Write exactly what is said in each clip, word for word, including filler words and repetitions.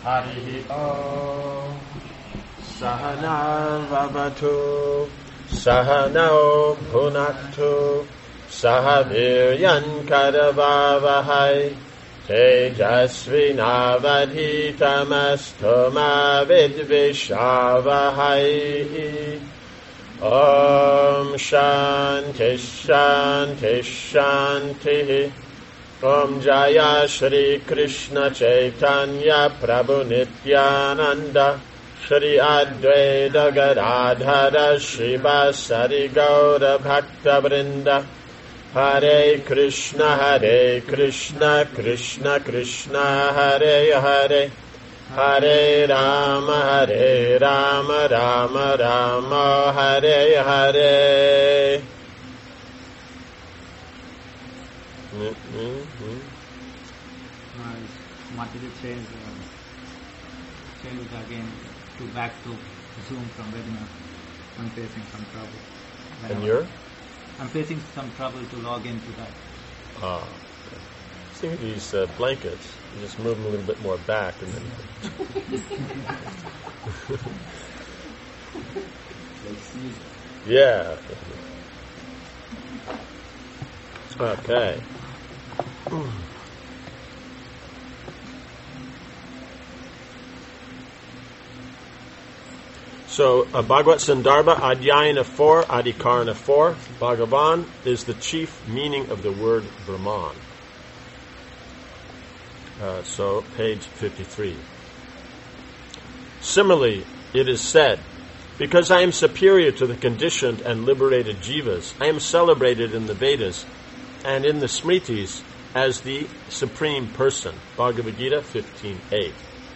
Harihi Om. Sahana Vavatu. Sahanao Bhunaktu. Sahaviryan Karavavahai. Tejasvinavadhitamastu ma vidvishavahai. Om Shanti Shanti Shanti. Om Jaya Shri Krishna Chaitanya Prabhu Nityananda Shri Advaita Gadadhara Shivasari Gaura Bhakta Vrinda. Hare Krishna Hare Krishna Krishna Krishna Hare Hare Hare Rama Hare Rama Rama Rama Hare Hare. Mm-hmm. I wanted to change, uh, change it again to back to Zoom from webinar. I'm facing some trouble. And you're? I'm facing some trouble to log into that. Ah. See these uh, blankets. You just move them a little bit more back, and then. Yeah. Okay. So, uh, Bhagavad Sandarbha, Adhyayana four, Adhikarana four, Bhagavan is the chief meaning of the word Brahman. Uh, so, page fifty-three. Similarly, it is said, because I am superior to the conditioned and liberated jivas, I am celebrated in the Vedas and in the Smritis as the Supreme Person. Bhagavad Gita fifteen eight.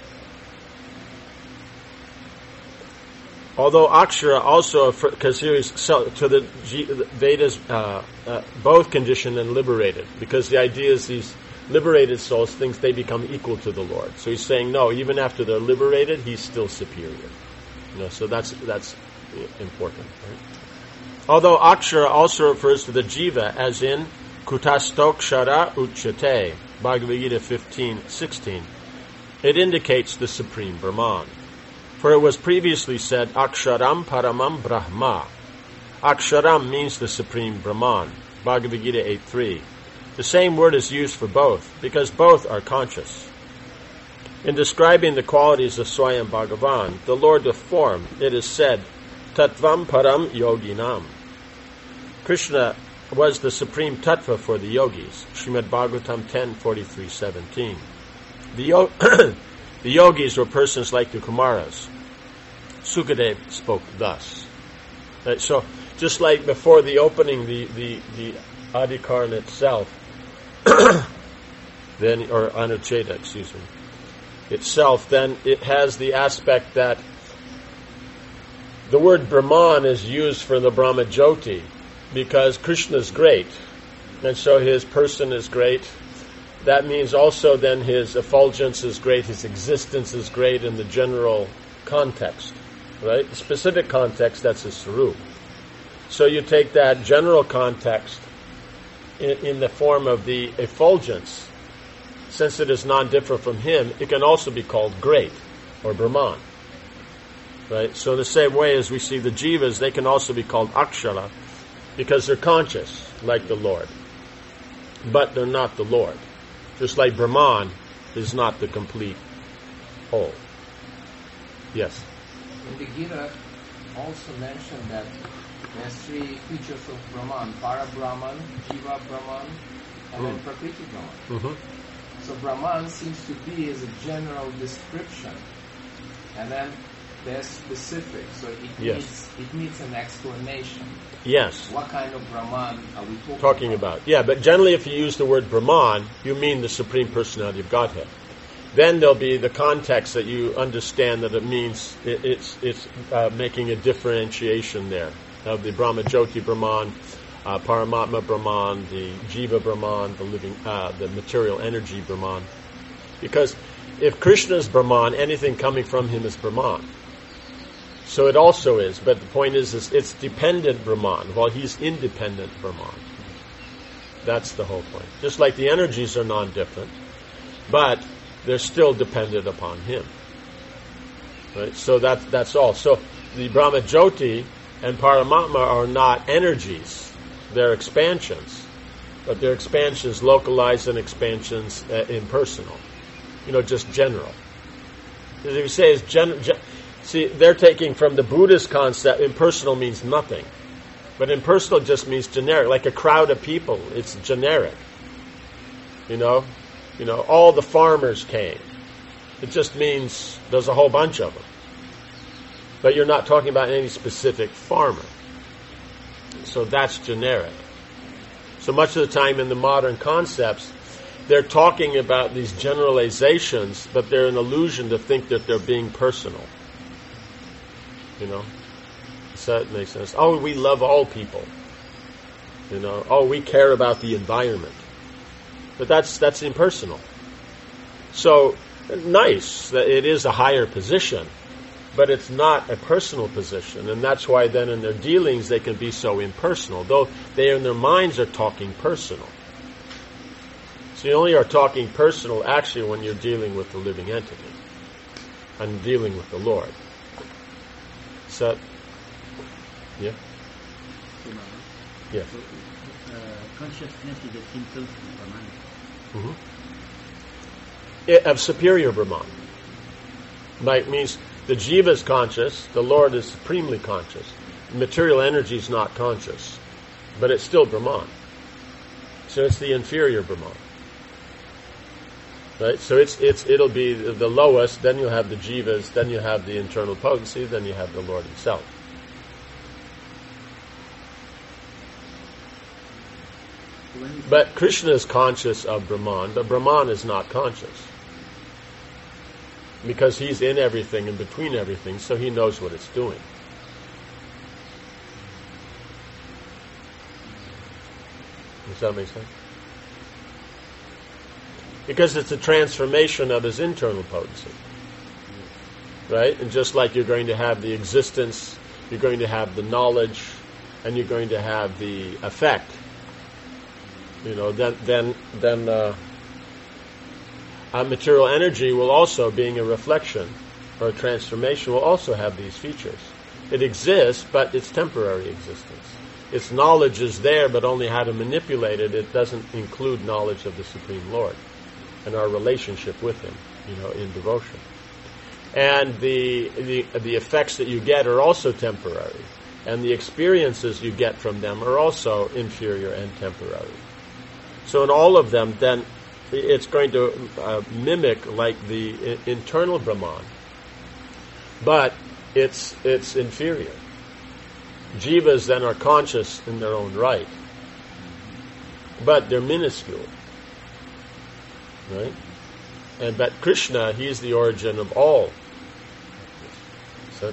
Although Akshara also, because here is to the Vedas, uh, uh, both conditioned and liberated, because the idea is these liberated souls think they become equal to the Lord. So he's saying, no, even after they're liberated, he's still superior. You know, so that's that's important. Right? Although Akshara also refers to the jiva, as in Kutastokshara Uchate, Bhagavad Gita fifteen sixteen, it indicates the Supreme Brahman. For it was previously said, Aksharam Paramam Brahma. Aksharam means the Supreme Brahman. Bhagavad Gita eight three. The same word is used for both, because both are conscious. In describing the qualities of Swayam Bhagavan, the Lord of form, it is said, Tattvam Param Yoginam. Krishna was the supreme tattva for the yogis. Srimad Bhagavatam ten forty-three seventeen. The yo- The yogis were persons like the Kumaras. Sukadev spoke thus. Right, so, just like before the opening, the, the, the Adhikarana itself, then, or Anucheta, excuse me, itself, then it has the aspect that the word Brahman is used for the Brahma Jyoti, because Krishna is great, and so his person is great. That means also then his effulgence is great, his existence is great in the general context, right? The specific context, that's his sarup. So you take that general context in, in the form of the effulgence. Since it is non-different from him, it can also be called great, or Brahman, right? So the same way as we see the jivas, they can also be called Akshara, because they're conscious, like the Lord. But they're not the Lord. Just like Brahman is not the complete whole. Yes? In the Gita, also mentioned that there are three features of Brahman: Para Brahman, Jiva Brahman, and mm. then Prakriti Brahman. Mm-hmm. So Brahman seems to be as a general description, and then they're specific. So it yes. needs it needs an explanation. Yes. What kind of Brahman are we talking, talking about? about? Yeah, but generally if you use the word Brahman, you mean the Supreme Personality of Godhead. Then there'll be the context that you understand that it means it, it's it's uh, making a differentiation there of the Brahma Jyoti Brahman, uh, Paramatma Brahman, the Jiva Brahman, the living, uh, the material energy Brahman. Because if Krishna is Brahman, anything coming from him is Brahman. So it also is, but the point is, is it's dependent Brahman, while he's independent Brahman. That's the whole point. Just like the energies are non-different, but they're still dependent upon him. Right? So that, that's all. So the Brahma Jyoti and Paramatma are not energies. They're expansions. But they're expansions localized and expansions uh, impersonal. You know, just general. As if you say, is gen- gen- see, they're taking from the Buddhist concept, impersonal means nothing. But impersonal just means generic, like a crowd of people. It's generic. You know, you know, all the farmers came. It just means there's a whole bunch of them. But you're not talking about any specific farmer. So that's generic. So much of the time in the modern concepts, they're talking about these generalizations, but they're an illusion to think that they're being personal. You know? So that makes sense. Oh, we love all people. You know? Oh, we care about the environment. But that's that's impersonal. So, nice that it is a higher position, but it's not a personal position. And that's why then in their dealings they can be so impersonal, though they in their minds are talking personal. So you only are talking personal actually when you're dealing with the living entity and dealing with the Lord. So, yeah? Yeah. So, uh, consciousness is a simple Brahman. Mm-hmm. It, of superior Brahman. Like means the jiva is conscious, the Lord is supremely conscious. Material energy is not conscious, but it's still Brahman. So it's the inferior Brahman. Right? So it's it's it'll be the lowest, then you'll have the jivas, then you have the internal potency, then you have the Lord himself. But Krishna is conscious of Brahman, but Brahman is not conscious. Because he's in everything and between everything, so he knows what it's doing. Does that make sense? Because it's a transformation of his internal potency. Right? And just like you're going to have the existence, you're going to have the knowledge, and you're going to have the effect. You know, then then then uh, our material energy will also, being a reflection or a transformation, will also have these features. It exists, but it's temporary existence. Its knowledge is there, but only how to manipulate it. It doesn't include knowledge of the Supreme Lord and our relationship with Him, you know, in devotion. And the the the effects that you get are also temporary, and the experiences you get from them are also inferior and temporary. So in all of them, then, it's going to uh, mimic like the I- internal Brahman, but it's it's inferior. Jivas then are conscious in their own right, but they're minuscule, right? And but Krishna, he is the origin of all. So,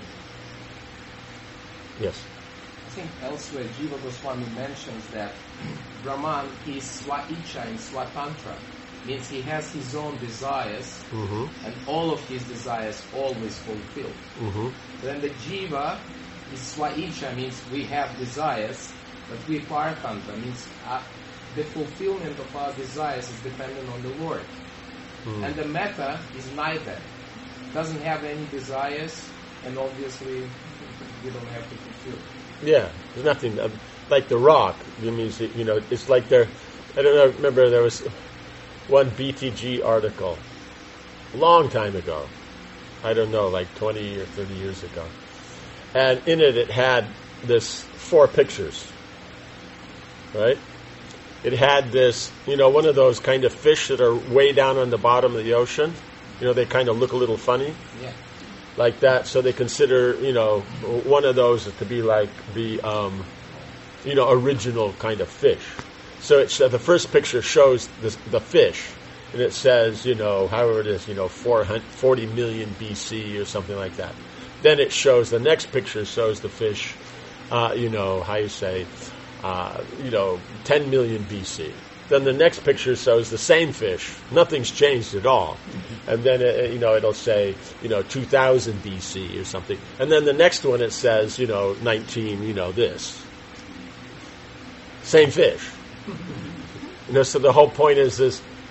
yes. I think elsewhere Jiva Goswami mentions that Brahman is swa-icha in swatantra, means he has his own desires, Mm-hmm. and all of his desires always fulfilled. Mm-hmm. Then the Jiva is swa-icha, means we have desires, but we paratantra, means uh, the fulfillment of our desires is dependent on the Lord. Mm. And the metta is neither. Doesn't have any desires, and obviously we don't have to fulfill. Yeah, there's nothing uh, like the rock. It means you know, it's like there. I don't know. Remember, there was one B T G article a long time ago. I don't know, like twenty or thirty years ago, and in it it had this four pictures. Right? It had this, you know, one of those kind of fish that are way down on the bottom of the ocean. You know, they kind of look a little funny. Yeah. Like that, so they consider, you know, one of those to be like the, um, you know, original kind of fish. So it's, uh, the first picture shows the, the fish, and it says, you know, however it is, you know, forty million B C or something like that. Then it shows, the next picture shows the fish, uh, you know, how you say, uh, you know, ten million B C. Then the next picture shows the same fish. Nothing's changed at all. And then, it, you know, it'll say, you know, two thousand B C or something. And then the next one it says, you know, nineteen, you know, this. Same fish. You know, so the whole point is this,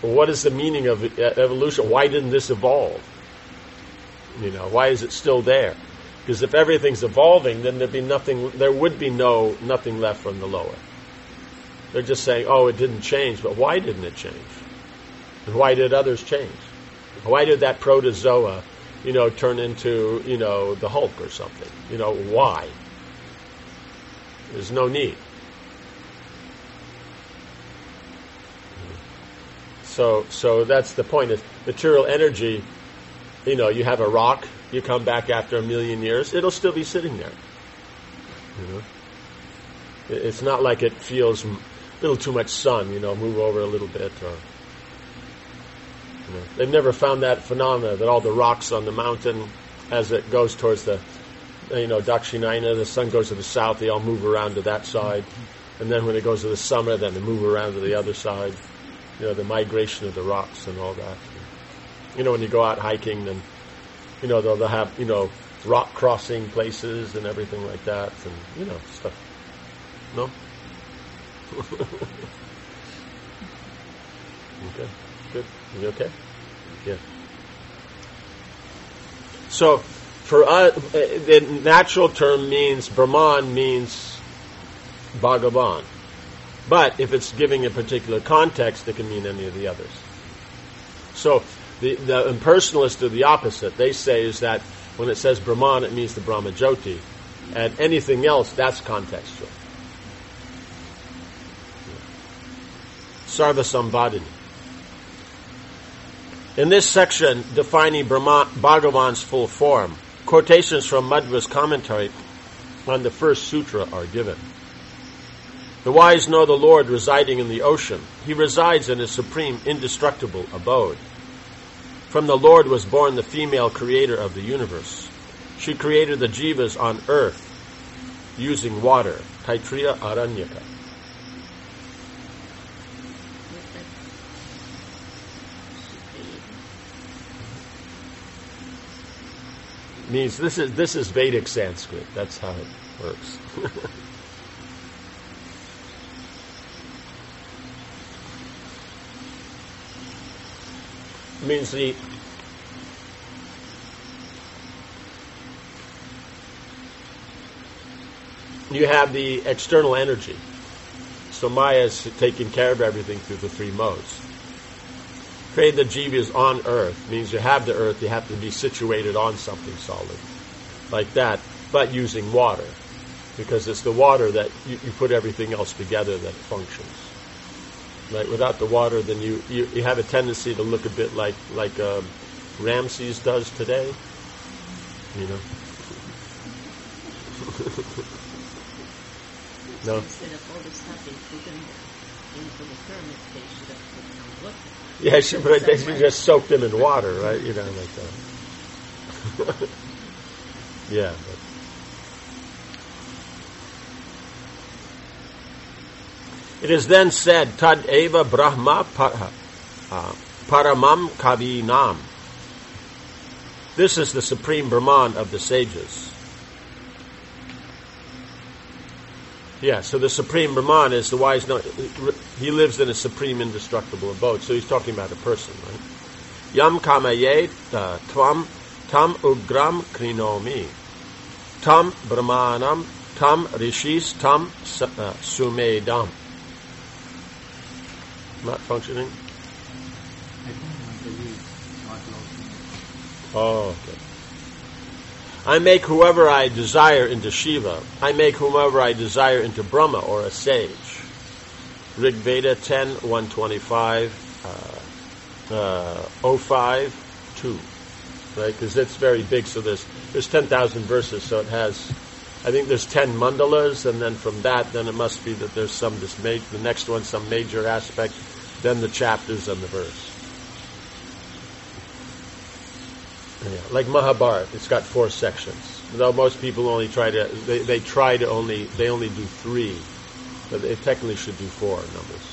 what is the meaning of evolution? Why didn't this evolve? You know, why is it still there? Because if everything's evolving, then there'd be nothing. There would be no nothing left from the lower. They're just saying, "Oh, it didn't change," but why didn't it change? And why did others change? Why did that protozoa, you know, turn into, you know, the Hulk or something? You know, why? There's no need. So, so that's the point. Is material energy. You know, you have a rock. You come back after a million years, it'll still be sitting there. You know, it's not like it feels a little too much sun. You know, move over a little bit. Or you know, they've never found that phenomena that all the rocks on the mountain, as it goes towards the, you know, Dakshinayana, the sun goes to the south. They all move around to that side, and then when it goes to the summer, then they move around to the other side. You know, the migration of the rocks and all that. You know, when you go out hiking, then. You know, they'll, they'll have, you know, rock crossing places and everything like that, and, you know, stuff. No? Okay, good. You okay? Yeah. So, for us, the natural term means, Brahman means Bhagavan. But if it's giving a particular context, it can mean any of the others. So, The, the impersonalists do the opposite. They say is that when it says Brahman, it means the Brahma Jyoti. And anything else, that's contextual. Sarva Sambhadini. In this section, defining Brahma, Bhagavan's full form, quotations from Madhva's commentary on the first sutra are given. The wise know the Lord residing in the ocean. He resides in his supreme, indestructible abode. From the Lord was born the female creator of the universe. She created the jivas on earth using water. Taittiriya Aranyaka. Means this is this is Vedic Sanskrit. That's how it works. Means the you have the external energy. So Maya is taking care of everything through the three modes. Create the jivas on earth means you have the earth, you have to be situated on something solid. Like that, but using water. Because it's the water that you, you put everything else together that functions. Right? Without the water, then you, you, you have a tendency to look a bit like like uh, Ramses does today. You know. No. Instead of all the stuff they put in into the pyramids, they should have put some water. Yeah, she, but they should just soak them in water, right? You know, like that. Yeah. But. It is then said, Tad eva Brahma para, uh, paramam kavinam. This is the supreme Brahman of the sages. Yeah, so the supreme Brahman is the wise. No, he lives in a supreme indestructible abode. So he's talking about a person, right? Yam kamaye uh, tvam tam ugram krinomi. Tam brahmanam tam rishis tam uh, sumedam. Not functioning? I think Mataji is not loud. Oh, okay. I make whoever I desire into Shiva. I make whomever I desire into Brahma or a sage. Rig Veda ten, one twenty-five, uh, uh, oh five, two. Right? Because it's very big, so there's, there's ten thousand verses, so it has, I think there's ten mandalas, and then from that, then it must be that there's some, this ma- the next one, some major aspect, then the chapters and the verse. Yeah, like Mahabharata, it's got four sections. Though most people only try to, they, they try to only, they only do three, but they technically should do four numbers.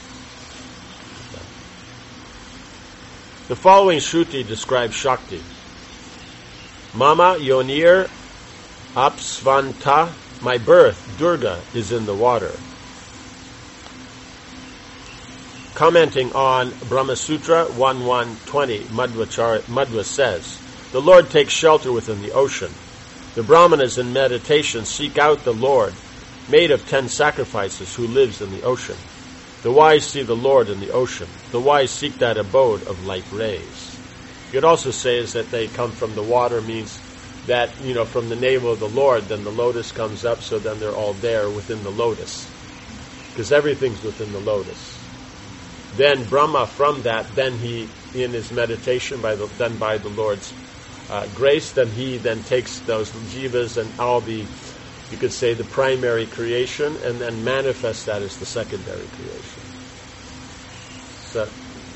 The following Shruti describes Shakti. Mama Yonir Apsvanta, my birth, Durga, is in the water. commenting on Brahma Sutra one one twenty, Madhva, Madhva says, the Lord takes shelter within the ocean. The Brahmanas in meditation seek out the Lord, made of ten sacrifices, who lives in the ocean. The wise see the Lord in the ocean. The wise seek that abode of light rays. You could also say is that they come from the water, means that, you know, from the navel of the Lord, then the lotus comes up, so then they're all there within the lotus. Because everything's within the lotus. Then Brahma, from that, then he, in his meditation, by the, then by the Lord's uh, grace, then he then takes those jivas and all the, you could say, the primary creation, and then manifests that as the secondary creation. So,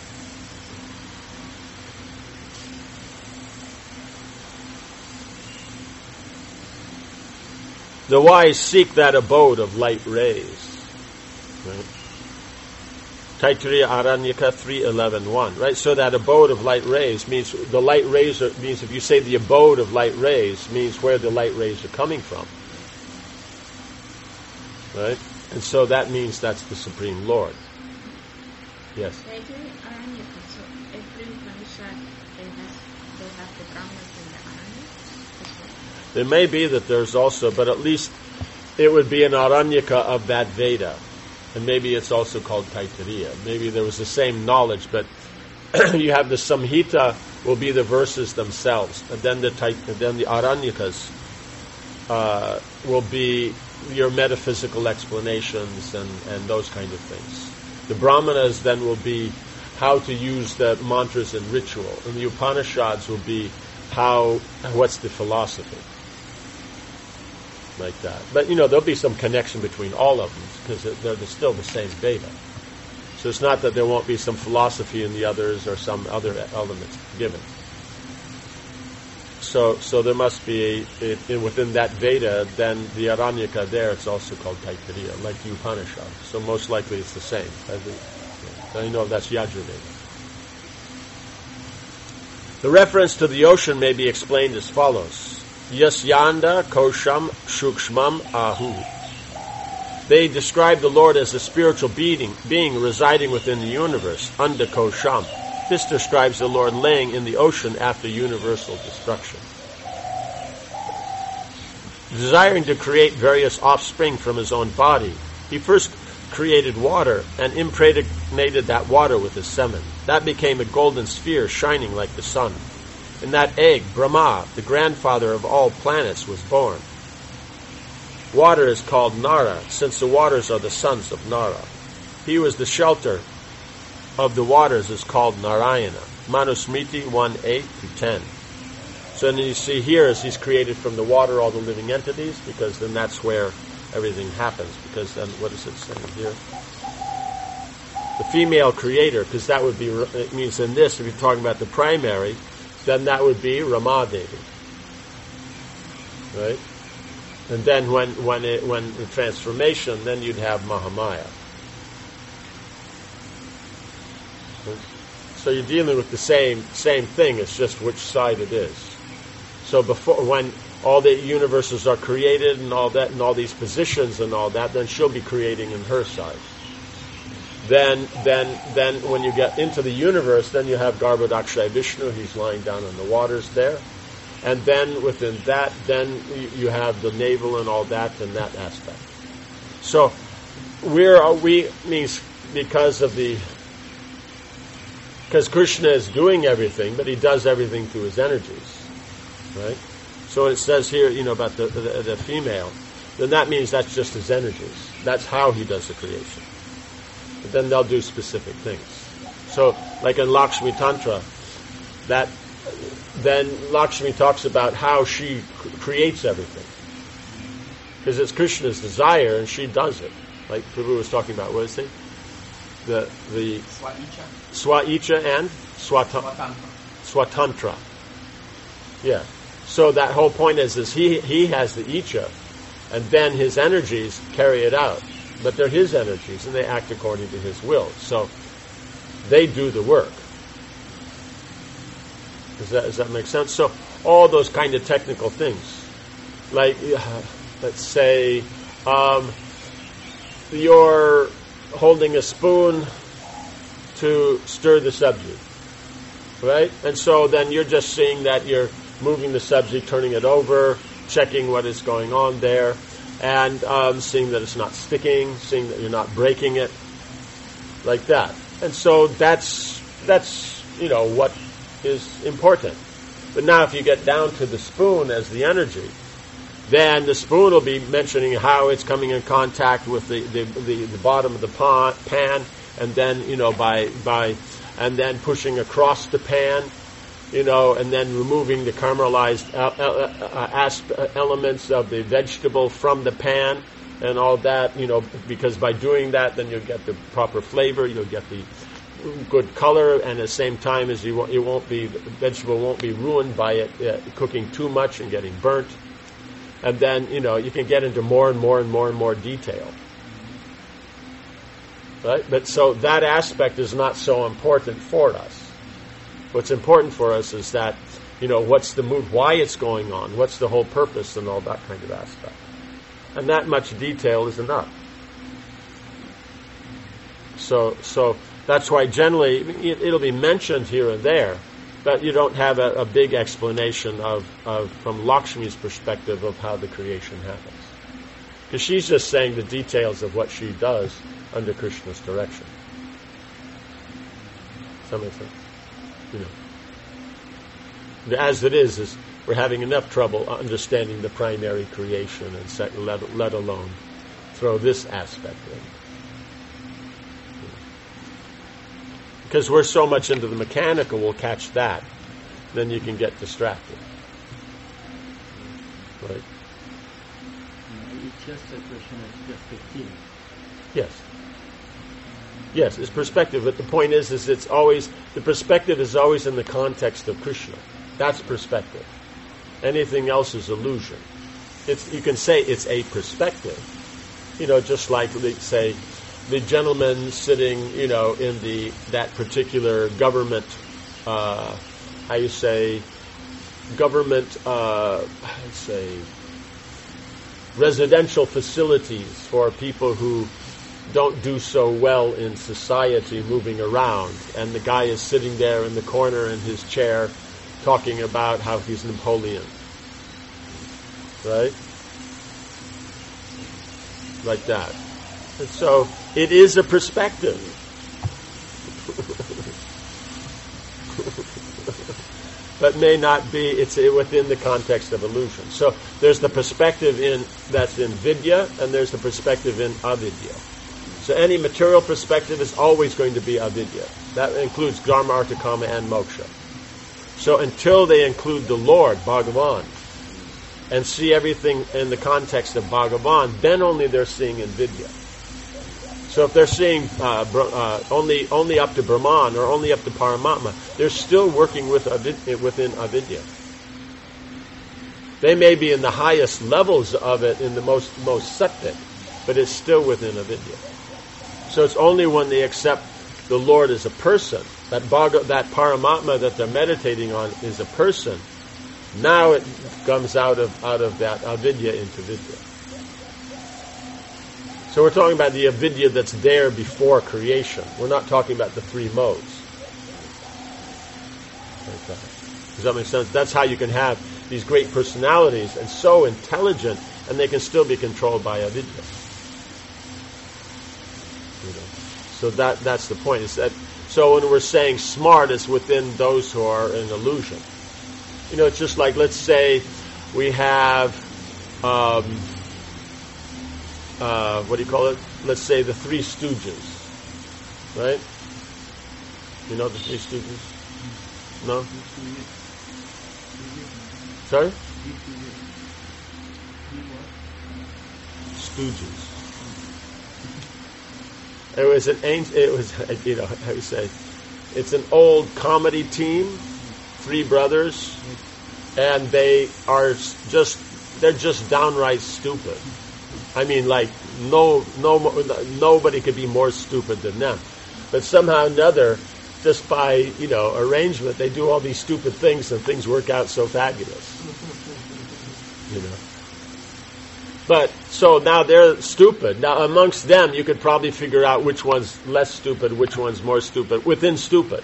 the wise seek that abode of light rays. Right? Taittiriya Aranyaka three eleven one. Right? So that abode of light rays means the light rays are, means if you say the abode of light rays means where the light rays are coming from. Right? And so that means that's the Supreme Lord. Yes. Taittiriya Aranyaka, so every Upanishad they has they have the Brahmas and the Aranyaka. There may be that there's also, but at least it would be an Aranyaka of that Veda. And maybe it's also called Taittiriya. Maybe there was the same knowledge, but you have the Samhita will be the verses themselves. And then the Tait- then the Aranyakas uh, will be your metaphysical explanations and, and those kind of things. The Brahmanas then will be how to use the mantras and ritual. And the Upanishads will be how, what's the philosophy. Like that. But, you know, there'll be some connection between all of them because they're, they're still the same Veda. So it's not that there won't be some philosophy in the others or some other elements given. So so there must be, a, a, within that Veda, then the Aranyaka there, it's also called Taittiriya, like the Upanishad. So most likely it's the same. I think. I know that's Yajurveda. The reference to the ocean may be explained as follows. Yasyanda kosham shukshmam ahu. They describe the Lord as a spiritual being, being residing within the universe, under kosham. This describes the Lord laying in the ocean after universal destruction. Desiring to create various offspring from his own body, he first created water and impregnated that water with his semen. That became a golden sphere shining like the sun. In that egg, Brahma, the grandfather of all planets, was born. Water is called Nara, since the waters are the sons of Nara. He was the shelter of the waters, is called Narayana. Manusmriti one eight to ten. So then you see here, as he's created from the water all the living entities, because then that's where everything happens. Because then, what is it saying here? The female creator, because that would be, it means in this, if you're talking about the primary, then that would be Ramadevi, right? And then when when it, when the transformation, then you'd have Mahamaya. So you're dealing with the same same thing. It's just which side it is. So before, when all the universes are created and all that, and all these positions and all that, then she'll be creating in her side. Then, then, then, when you get into the universe, then you have Garbhodakshay Vishnu. He's lying down in the waters there, and then within that, then you have the navel and all that, and that aspect. So, we're we means because of the because Krishna is doing everything, but he does everything through his energies, right? So it says here, you know, about the the, the female. Then that means that's just his energies. That's how he does the creation. But then they'll do specific things. So, like in Lakshmi Tantra, that then Lakshmi talks about how she c- creates everything. Because it's Krishna's desire, and she does it. Like Prabhu was talking about, what is it? The the Swa-icha. Swa-icha and Swata- Swatantra. Swatantra. Yeah. So that whole point is, is he he has the icha, and then his energies carry it out. But they're his energies, and they act according to his will. So they do the work. Does that, does that make sense? So all those kind of technical things. Like, uh, let's say, um, you're holding a spoon to stir the subject, right? And so then you're just seeing that you're moving the subject, turning it over, checking what is going on there, and um, seeing that it's not sticking, seeing that you're not breaking it, like that. And so that's that's you know what is important. But now if you get down to the spoon as the energy, then the spoon will be mentioning how it's coming in contact with the, the, the, the bottom of the pan, pan, and then, you know, by, by, and then pushing across the pan, you know, and then removing the caramelized uh, uh, asp- elements of the vegetable from the pan and all that, you know, because by doing that, then you'll get the proper flavor, you'll get the good color, and at the same time as you won't, it won't be, the vegetable won't be ruined by it uh, cooking too much and getting burnt. And then, you know, you can get into more and more and more and more detail. Right? But so that aspect is not so important for us. What's important for us is that, you know, what's the mood, why it's going on, what's the whole purpose, and all that kind of aspect. And that much detail is enough. So, so that's why generally it, it'll be mentioned here and there, but you don't have a, a big explanation of, of, from Lakshmi's perspective, of how the creation happens. Because she's just saying the details of what she does under Krishna's direction. Does that make sense? You know. As it is, is we're having enough trouble understanding the primary creation, and sec- let, let alone throw this aspect in. Because we're so much into the mechanical, we'll catch that. Then you can get distracted. Right? No, it's just a question of perspective. Yes. Yes, it's perspective, but the point is, is it's always, the perspective is always in the context of Krishna. That's perspective. Anything else is illusion. It's, you can say it's a perspective. You know, just like, say, the gentleman sitting, you know, in the that particular government, uh, how you say, government, uh, how you say, residential facilities for people who don't do so well in society, moving around, and the guy is sitting there in the corner in his chair, talking about how he's Napoleon, right? Like that. And so it is a perspective. But may not be, it's within the context of illusion. So there's the perspective in that's in vidya, and there's the perspective in avidya. So any material perspective is always going to be avidya. That includes dharma, artha, kama, and moksha. So until they include the Lord, Bhagavan, and see everything in the context of Bhagavan, then only they're seeing in vidya. So if they're seeing uh, uh, only only up to Brahman or only up to Paramatma, they're still working with avid- within avidya. They may be in the highest levels of it, in the most most sattvic, but it's still within avidya. So it's only when they accept the Lord as a person, that Bhaga, that Paramatma that they're meditating on is a person, now it comes out of out of that avidya into vidya. So we're talking about the avidya that's there before creation. We're not talking about the three modes. Like that. Does that make sense? That's how you can have these great personalities and so intelligent, and they can still be controlled by avidya. You know? So that that's the point. Is that so when we're saying smart, it's within those who are in illusion. You know, it's just like, let's say we have um, Uh, what do you call it? Let's say the Three Stooges, right? You know the Three Stooges? No? Sorry? Stooges. It was an ancient, it was, you know, how you say, it's an old comedy team, three brothers, and they are just, they're just downright stupid. I mean, like, no, no, nobody could be more stupid than them. But somehow or another, just by, you know, arrangement, they do all these stupid things, and things work out so fabulous. You know. But, so now they're stupid. Now amongst them, you could probably figure out which one's less stupid, which one's more stupid, within stupid.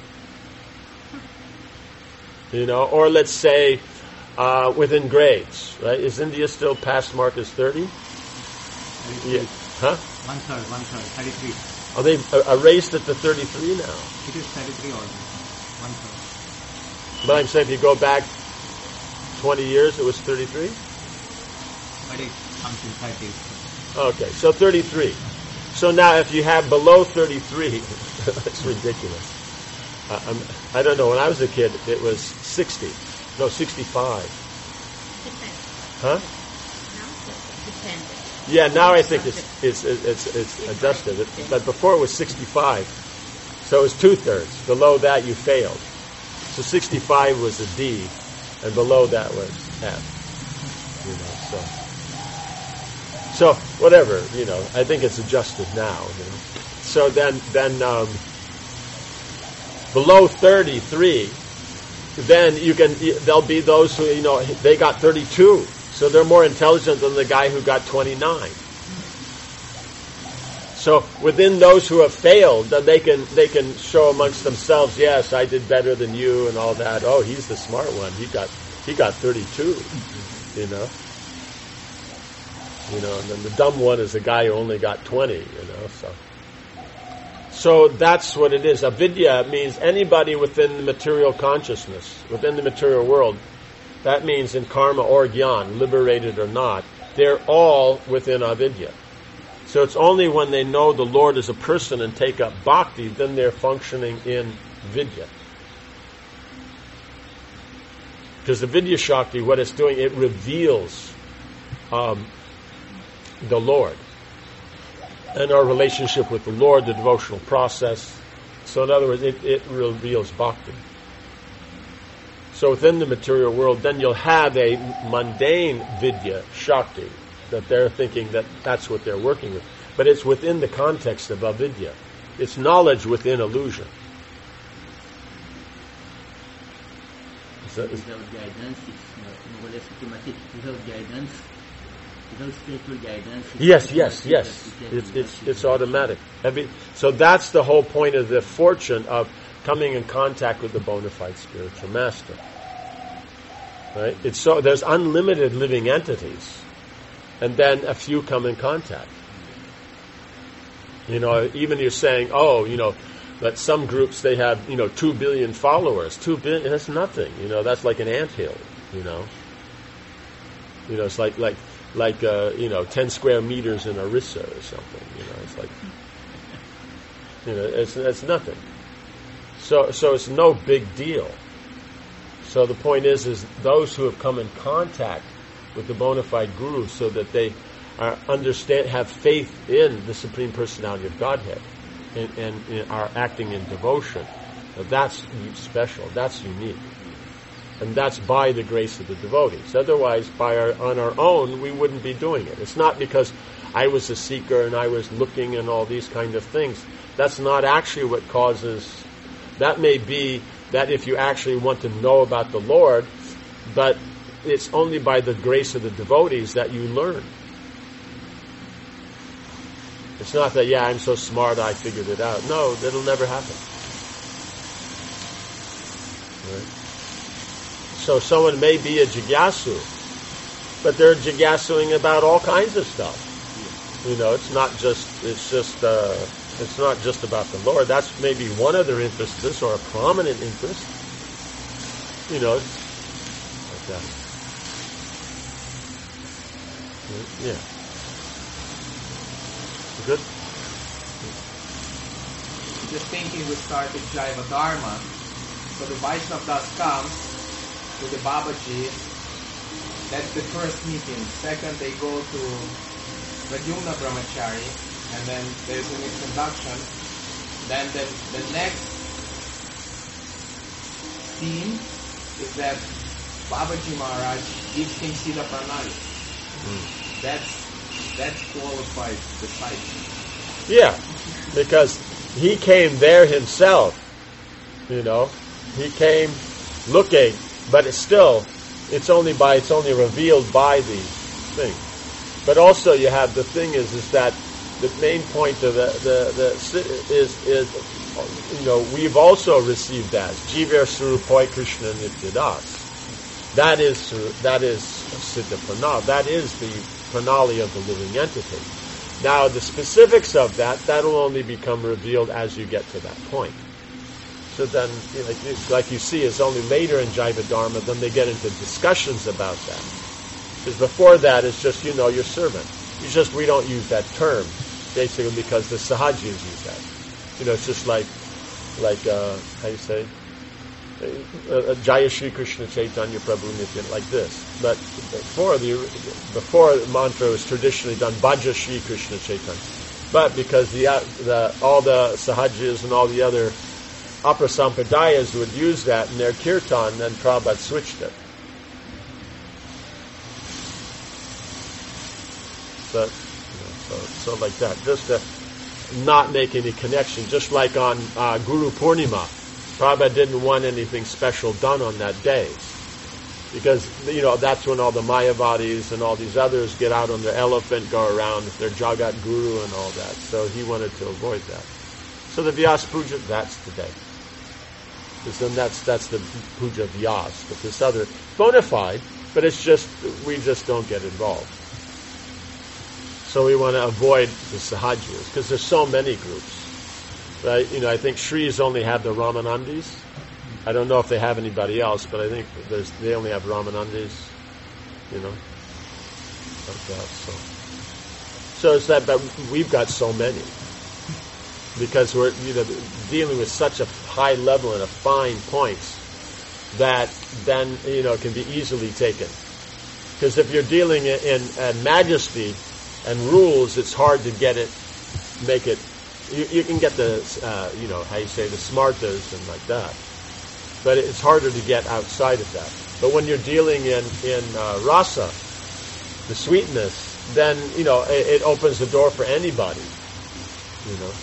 You know, or let's say, uh, within grades, right? Is India still past mark as thirty? Yeah. Huh? One third, one third, thirty-three. Are they uh, erased it to thirty-three now? It is thirty-three almost. One third. But I'm saying if you go back twenty years, it was thirty-three? But it comes in thirty. Okay, so thirty-three. So now if you have below thirty-three, that's ridiculous. Uh, I'm, I don't know, when I was a kid, it was sixty. No, sixty-five. Depends. Huh? Now, depends. Yeah, now I think it's it's it's it's adjusted. It, but before it was sixty-five. So it was two-thirds. Below that, you failed. So sixty-five was a D, and below that was F. You know, so... So, whatever, you know, I think it's adjusted now, you know. So then, then, um, below thirty-three, then you can, there'll be those who, you know, they got thirty-two. So they're more intelligent than the guy who got twenty-nine. So within those who have failed, then they can, they can show amongst themselves, yes, I did better than you and all that. Oh, he's the smart one. He got, he got thirty-two, you know. You know, and then the dumb one is the guy who only got twenty, you know, so. So that's what it is. Avidya means anybody within the material consciousness, within the material world. That means in karma or jnana, liberated or not, they're all within avidya. So it's only when they know the Lord as a person and take up bhakti, then they're functioning in vidya. Because the vidya shakti, what it's doing, it reveals um, the Lord and our relationship with the Lord, the devotional process. So in other words, it, it reveals bhakti. So within the material world, then you'll have a mundane vidya shakti, that they're thinking that that's what they're working with. But it's within the context of avidya. It's knowledge within illusion. Is that, is without guidance, it's more or less automatic. Without guidance, without spiritual guidance. Yes, yes, yes. It's it's it's automatic. Every, so that's the whole point of the fortune of coming in contact with the bona fide spiritual master. Right? It's so there's unlimited living entities, and then a few come in contact. You know, even you're saying, oh, you know, that some groups they have, you know, two billion followers. Two billion, that's nothing. You know, that's like an anthill. You know, you know, it's like like like uh, you know, ten square meters in Orissa or something. You know, it's like, you know, it's it's nothing. So so it's no big deal. So the point is, is those who have come in contact with the bona fide guru, so that they are understand, have faith in the Supreme Personality of Godhead, and, and, and are acting in devotion. Now that's special. That's unique, and that's by the grace of the devotees. Otherwise, by our, on our own, we wouldn't be doing it. It's not because I was a seeker and I was looking and all these kind of things. That's not actually what causes. That may be that if you actually want to know about the Lord, but it's only by the grace of the devotees that you learn. It's not that, yeah, I'm so smart I figured it out. No, that'll never happen. Right? So someone may be a jigyasu, but they're jigyasuing about all kinds of stuff. You know, it's not just, it's just, uh, it's not just about the Lord. That's maybe one of their interests, or a prominent interest. You know, like that. Yeah. Good? Just thinking we started Jaiva Dharma. So the Vaishnavas come to the Babaji. That's the first meeting. Second, they go to Pradyumna Brahmachari, and then there's an introduction. Then the, the next scene is that Babaji Maharaj gives him Sila Pranali. Mm. That's that qualifies the site. Yeah, because he came there himself. You know, he came looking, but it's still, it's only by, it's only revealed by the thing. But also you have, the thing is, is that the main point of the, the, the is, is, you know, we've also received that. Jiver Surupoi Krishna Nityadas. That is, that is Siddha Pranali. That is the Pranali of the living entity. Now, the specifics of that, that'll only become revealed as you get to that point. So then, you know, like, you, like you see, it's only later in Jaiva Dharma, then they get into discussions about that. Because before that, it's just, you know, your servant. It's just, we don't use that term, basically because the Sahajis use that. You know, it's just like, like, uh, how you say? Uh, uh, Jaya Shri Krishna Chaitanya Prabhu Nityan, like this. But before the before the mantra was traditionally done, Bhaja Shri Krishna Chaitanya. But because the, uh, the all the Sahajis and all the other opera sampradayas would use that in their kirtan, then Prabhupada switched it. So, you know, so, so like that, just to not make any connection. Just like on uh, Guru Purnima, Prabhupada didn't want anything special done on that day, because, you know, that's when all the Mayavadis and all these others get out on their elephant, go around with their Jagat Guru and all that. So he wanted to avoid that. So the Vyas Puja, that's the day. Because then that's that's the Puja Vyas. But this other, bona fide, but it's just, we just don't get involved. So we want to avoid the Sahajis, because there's so many groups. Right? You know, I think Shris only have the Ramanandis. I don't know if they have anybody else, but I think there's, they only have Ramanandis, you know, like that. So, so it's that, but we've got so many, because we're, you know, dealing with such a high level and a fine points that then, you know, it can be easily taken. Because if you're dealing in, in uh, majesty and rules, it's hard to get it, make it. You, you can get the, uh, you know, how you say, the smartas and like that. But it's harder to get outside of that. But when you're dealing in, in uh, rasa, the sweetness, then, you know, it, it opens the door for anybody, you know.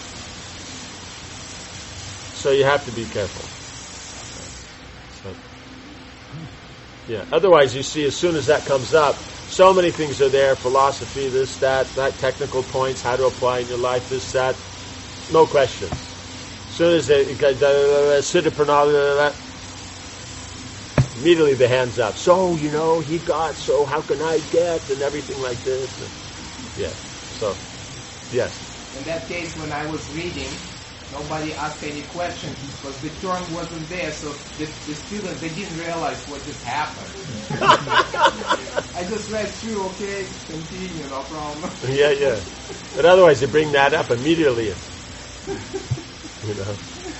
So you have to be careful. So, yeah. Otherwise, you see, as soon as that comes up, so many things are there, philosophy, this, that, that, technical points, how to apply in your life, this, that. No questions. As soon as they Siddha Pranali, immediately the hands up. So, you know, he got, so how can I get, and everything like this. And, yeah. So, yes. In that case, when I was reading, nobody asked any questions because the term wasn't there, so the, the students, they didn't realize what just happened. I just read through, okay, continue, no problem. Yeah, yeah. But otherwise, they bring that up immediately. You know.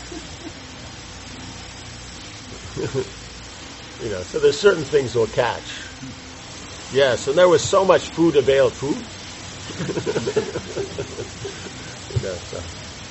You know, so there's certain things we'll catch. Yes, and there was so much food available. Food? You know, so.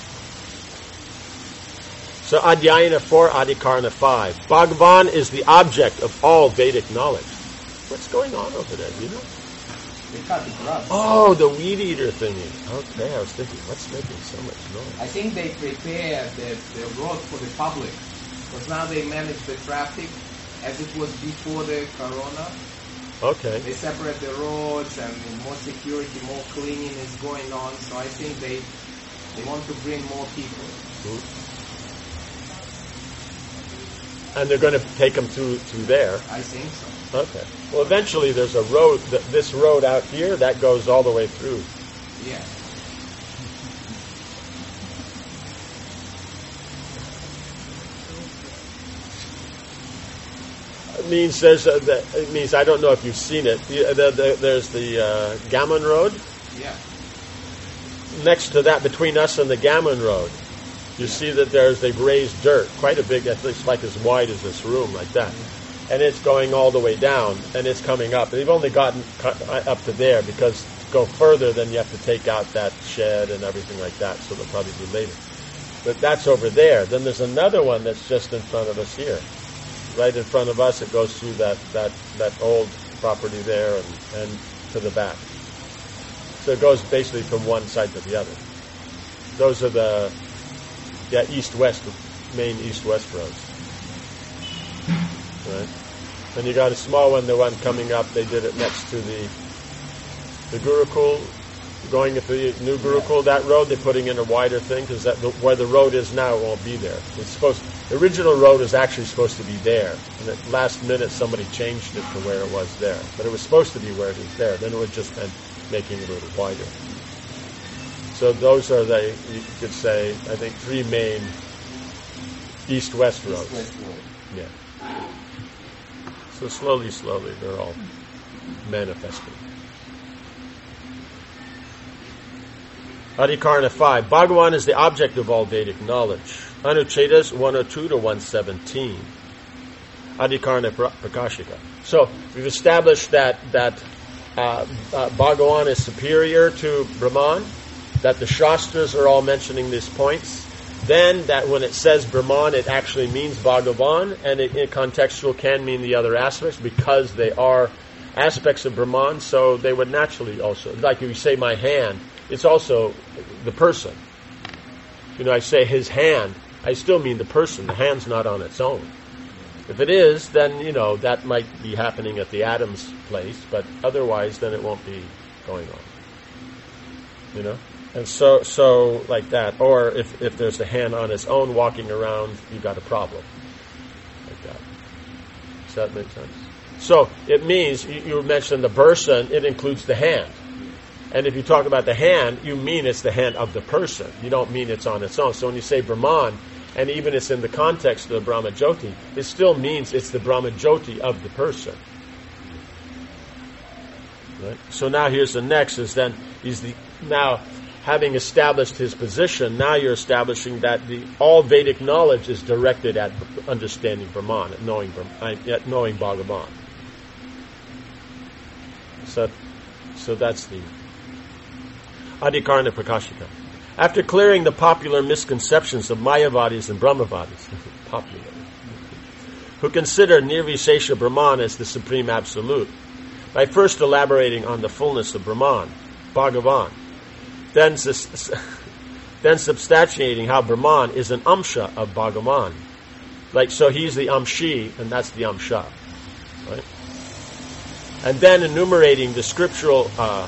So Adhyayana four, Adhikarana five. Bhagavan is the object of all Vedic knowledge. What's going on over there, do you know? They cut the grass. Oh, the weed eater thingy. Okay, I was thinking, what's making so much noise? I think they prepare the, the road for the public, because now they manage the traffic as it was before the corona. Okay. They separate the roads and more security, more cleaning is going on. So I think they they want to bring more people. Mm-hmm. And they're going to take them through through there. I think so. Okay. Well, eventually there's a road, th- this road out here, that goes all the way through. Yeah. It means there's a, the, it means, I don't know if you've seen it, the, the, the, there's the uh, Gammon Road. Yeah. Next to that, between us and the Gammon Road, you yeah. see that there's, they've raised dirt, quite a big, it's like as wide as this room, like that. And it's going all the way down, and it's coming up. They've only gotten up to there, because to go further, then you have to take out that shed and everything like that, so they'll probably do later. But that's over there. Then there's another one that's just in front of us here. Right in front of us, it goes through that, that, that old property there and, and to the back. So it goes basically from one side to the other. Those are the yeah east-west, main east-west roads. Right? And you got a small one, the one coming up, they did it next to the The Gurukul, going to the new Gurukul, that road, they're putting in a wider thing because that the, where the road is now it won't be there. It's supposed. The original road was actually supposed to be there, and at last minute somebody changed it to where it was there. But it was supposed to be where it is there. Then it would just been making it a little wider. So those are the, you could say, I think, three main east-west roads. East-west road. Yeah. So slowly, slowly, they're all manifesting. Adhikarana five. Bhagavan is the object of all Vedic knowledge. Anuchedas one oh two to one seventeen. Adhikarana Prakashika. So we've established that that uh, uh, Bhagavan is superior to Brahman, that the Shastras are all mentioning these points. Then that when it says Brahman, it actually means Bhagavan, and it, in contextual can mean the other aspects because they are aspects of Brahman, so they would naturally also, like if you say my hand, it's also the person. You know, I say his hand, I still mean the person. The hand's not on its own. If it is, then, you know, that might be happening at the Adam's place, but otherwise, then it won't be going on. You know? And so, so like that. Or if, if there's the hand on its own walking around, you've got a problem. Like that. Does that make sense? So, it means, you, you mentioned the person, it includes the hand. And if you talk about the hand, you mean it's the hand of the person. You don't mean it's on its own. So when you say Brahman, and even it's in the context of the Brahma Jyoti, it still means it's the Brahma Jyoti of the person. Right? So now here's the next, is then, he's the, now, having established his position, now you're establishing that the all Vedic knowledge is directed at understanding Brahman, at knowing, at knowing Bhagavan. So, so that's the Adhikarana Prakashika. After clearing the popular misconceptions of Mayavadis and Brahmavadis, popular, who consider Nirvishesha Brahman as the supreme absolute, by first elaborating on the fullness of Brahman, Bhagavan, then, then substantiating how Brahman is an amsha of Bhagavan. Like, so he's the amshi, and that's the amsha. Right? And then enumerating the scriptural uh,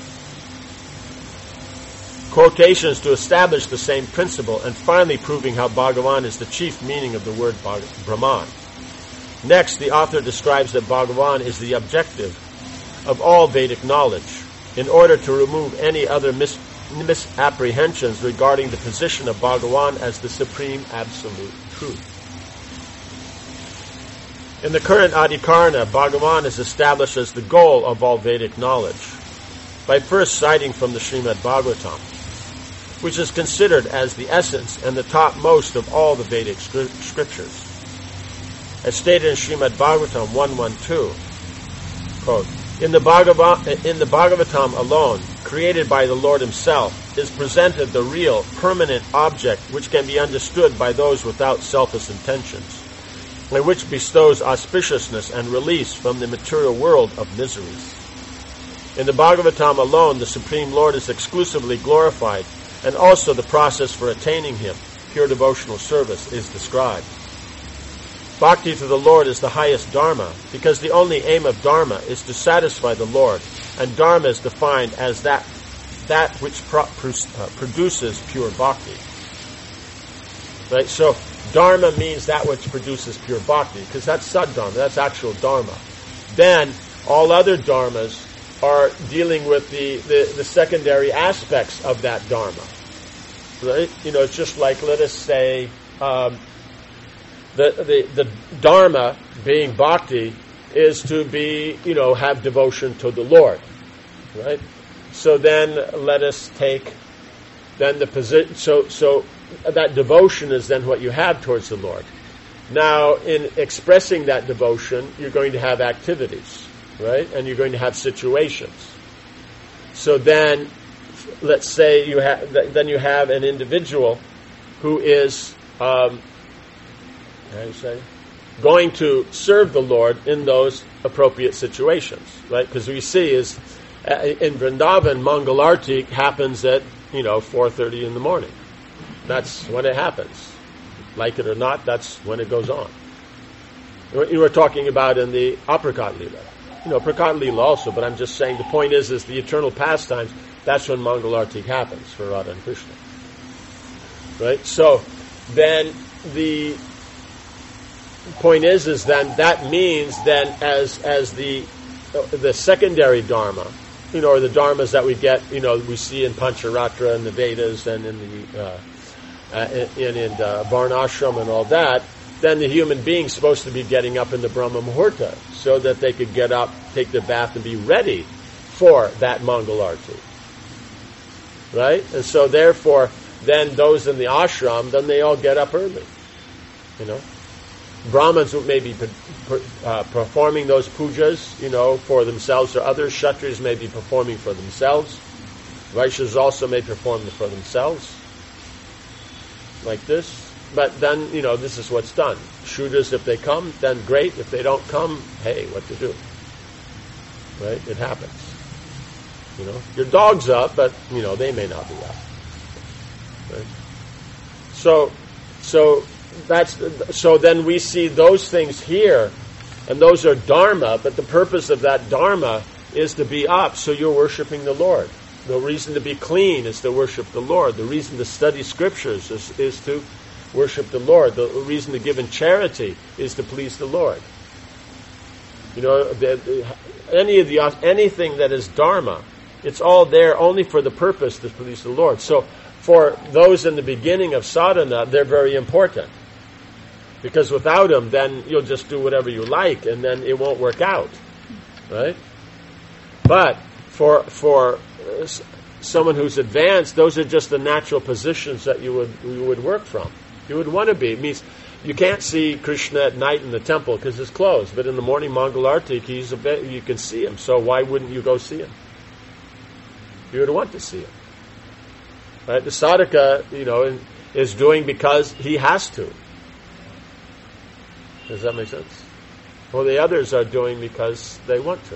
quotations to establish the same principle, and finally proving how Bhagavan is the chief meaning of the word Brahman. Next, the author describes that Bhagavan is the objective of all Vedic knowledge, in order to remove any other mis- misapprehensions regarding the position of Bhagavan as the supreme absolute truth. In the current Adhikarana, Bhagavan is established as the goal of all Vedic knowledge, by first citing from the Srimad Bhagavatam, which is considered as the essence and the topmost of all the Vedic scri- scriptures. As stated in Srimad Bhagavatam one twelve, quote, In the, Bhagava- in the Bhagavatam alone, created by the Lord himself, is presented the real, permanent object which can be understood by those without selfish intentions, and which bestows auspiciousness and release from the material world of miseries. In the Bhagavatam alone, the Supreme Lord is exclusively glorified, and also the process for attaining him, pure devotional service, is described. Bhakti to the Lord is the highest dharma, because the only aim of dharma is to satisfy the Lord, and dharma is defined as that that which pro- uh, produces pure bhakti. Right? So, dharma means that which produces pure bhakti, because that's saddharma, that's actual dharma. Then, all other dharmas are dealing with the, the, the secondary aspects of that dharma. Right? You know, it's just like, let us say, um, The, the the dharma, being bhakti, is to be, you know, have devotion to the Lord, right? So then let us take then the position. So so that devotion is then what you have towards the Lord. Now, in expressing that devotion, you're going to have activities, right? And you're going to have situations. So then, let's say you have then you have an individual who is. Um, How do you say? Going to serve the Lord in those appropriate situations, right? Because we see is uh, in Vrindavan, Mangalarti happens at, you know, four thirty in the morning. That's when it happens. Like it or not, that's when it goes on. You were talking about in the apricot lila. You know, Prakat Lila also, but I'm just saying the point is, is the eternal pastimes, that's when Mangalarti happens for Radha and Krishna. Right? So, then the point is, is then that means then as as the the secondary dharma, you know, or the dharmas that we get, you know, we see in Pancharatra and the Vedas and in the uh, uh, in in uh, Varnashram and all that, then the human being's supposed to be getting up in the Brahma Muhurta so that they could get up, take their bath, and be ready for that Mangalarti. Right? And so therefore, then those in the ashram, then they all get up early. You know? Brahmins may be uh, performing those pujas, you know, for themselves or others. Kshatriyas may be performing for themselves. Vaishyas also may perform for themselves. Like this. But then, you know, this is what's done. Shudras, if they come, then great. If they don't come, hey, what to do? Right? It happens. You know, your dog's up, but, you know, they may not be up. Right? So, so that's, so then we see those things here, and those are dharma, but the purpose of that dharma is to be up, so you're worshiping the Lord. The reason to be clean is to worship the Lord. The reason to study scriptures is, is to worship the Lord. The reason to give in charity is to please the Lord. You know, the, the, any of the anything that is dharma, it's all there only for the purpose to please the Lord. So, for those in the beginning of sadhana, they're very important, because without them, then you'll just do whatever you like, and then it won't work out, right? But for for someone who's advanced, those are just the natural positions that you would you would work from. You would want to be. It means you can't see Krishna at night in the temple because it's closed. But in the morning, Mangalarti, he's a bit, you can see him. So why wouldn't you go see him? You would want to see him. Right? The sadhaka, you know, is doing because he has to. Does that make sense? Well, the others are doing because they want to.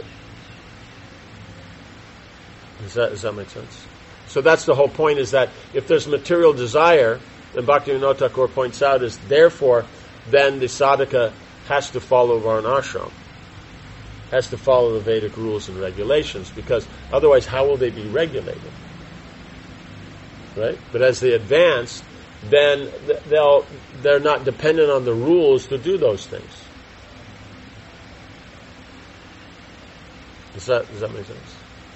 Does that, does that make sense? So that's the whole point, is that if there's material desire, and Bhaktivinoda Thakur points out, is therefore then the sadhaka has to follow varnashram, has to follow the Vedic rules and regulations, because otherwise how will they be regulated? Right? But as they advance, then they'll they're not dependent on the rules to do those things. Does that does that make sense?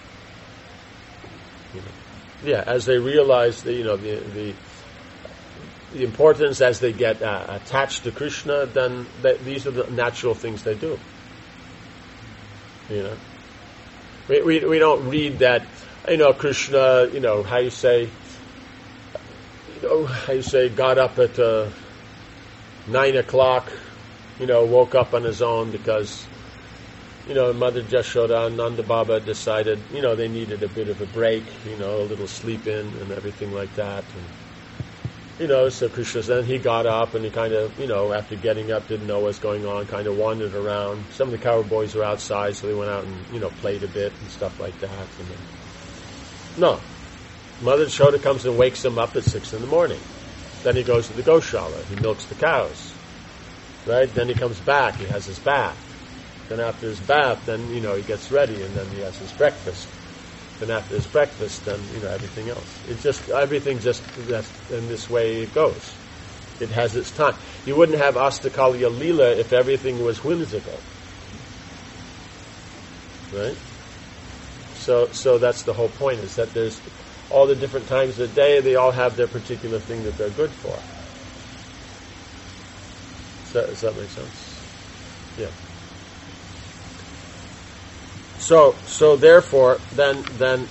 You know, yeah, as they realize the you know the the the importance, as they get uh, attached to Krishna, then they, these are the natural things they do. You know, we, we we don't read that, you know, Krishna, you know, how you say, you know, how you say, got up at uh, nine o'clock, you know, woke up on his own because, you know, Mother Jashoda and Nanda Baba decided, you know, they needed a bit of a break, you know, a little sleep in and everything like that. And, you know, so Krishna, then he got up and he kind of, you know, after getting up, didn't know what was going on, kind of wandered around. Some of the cowboys were outside, so they went out and, you know, played a bit and stuff like that. And then, no. Mother Jashoda comes and wakes him up at six in the morning. Then he goes to the Goshala. He milks the cows. Right? Then he comes back. He has his bath. Then after his bath, then, you know, he gets ready and then he has his breakfast. Then after his breakfast, then, you know, everything else. It's just, everything just, that's, in this way it goes. It has its time. You wouldn't have Astakalya Leela if everything was whimsical. Right? So, so that's the whole point, is that there's all the different times of the day, they all have their particular thing that they're good for. Does that, does that make sense? Yeah. So, so therefore, then, then,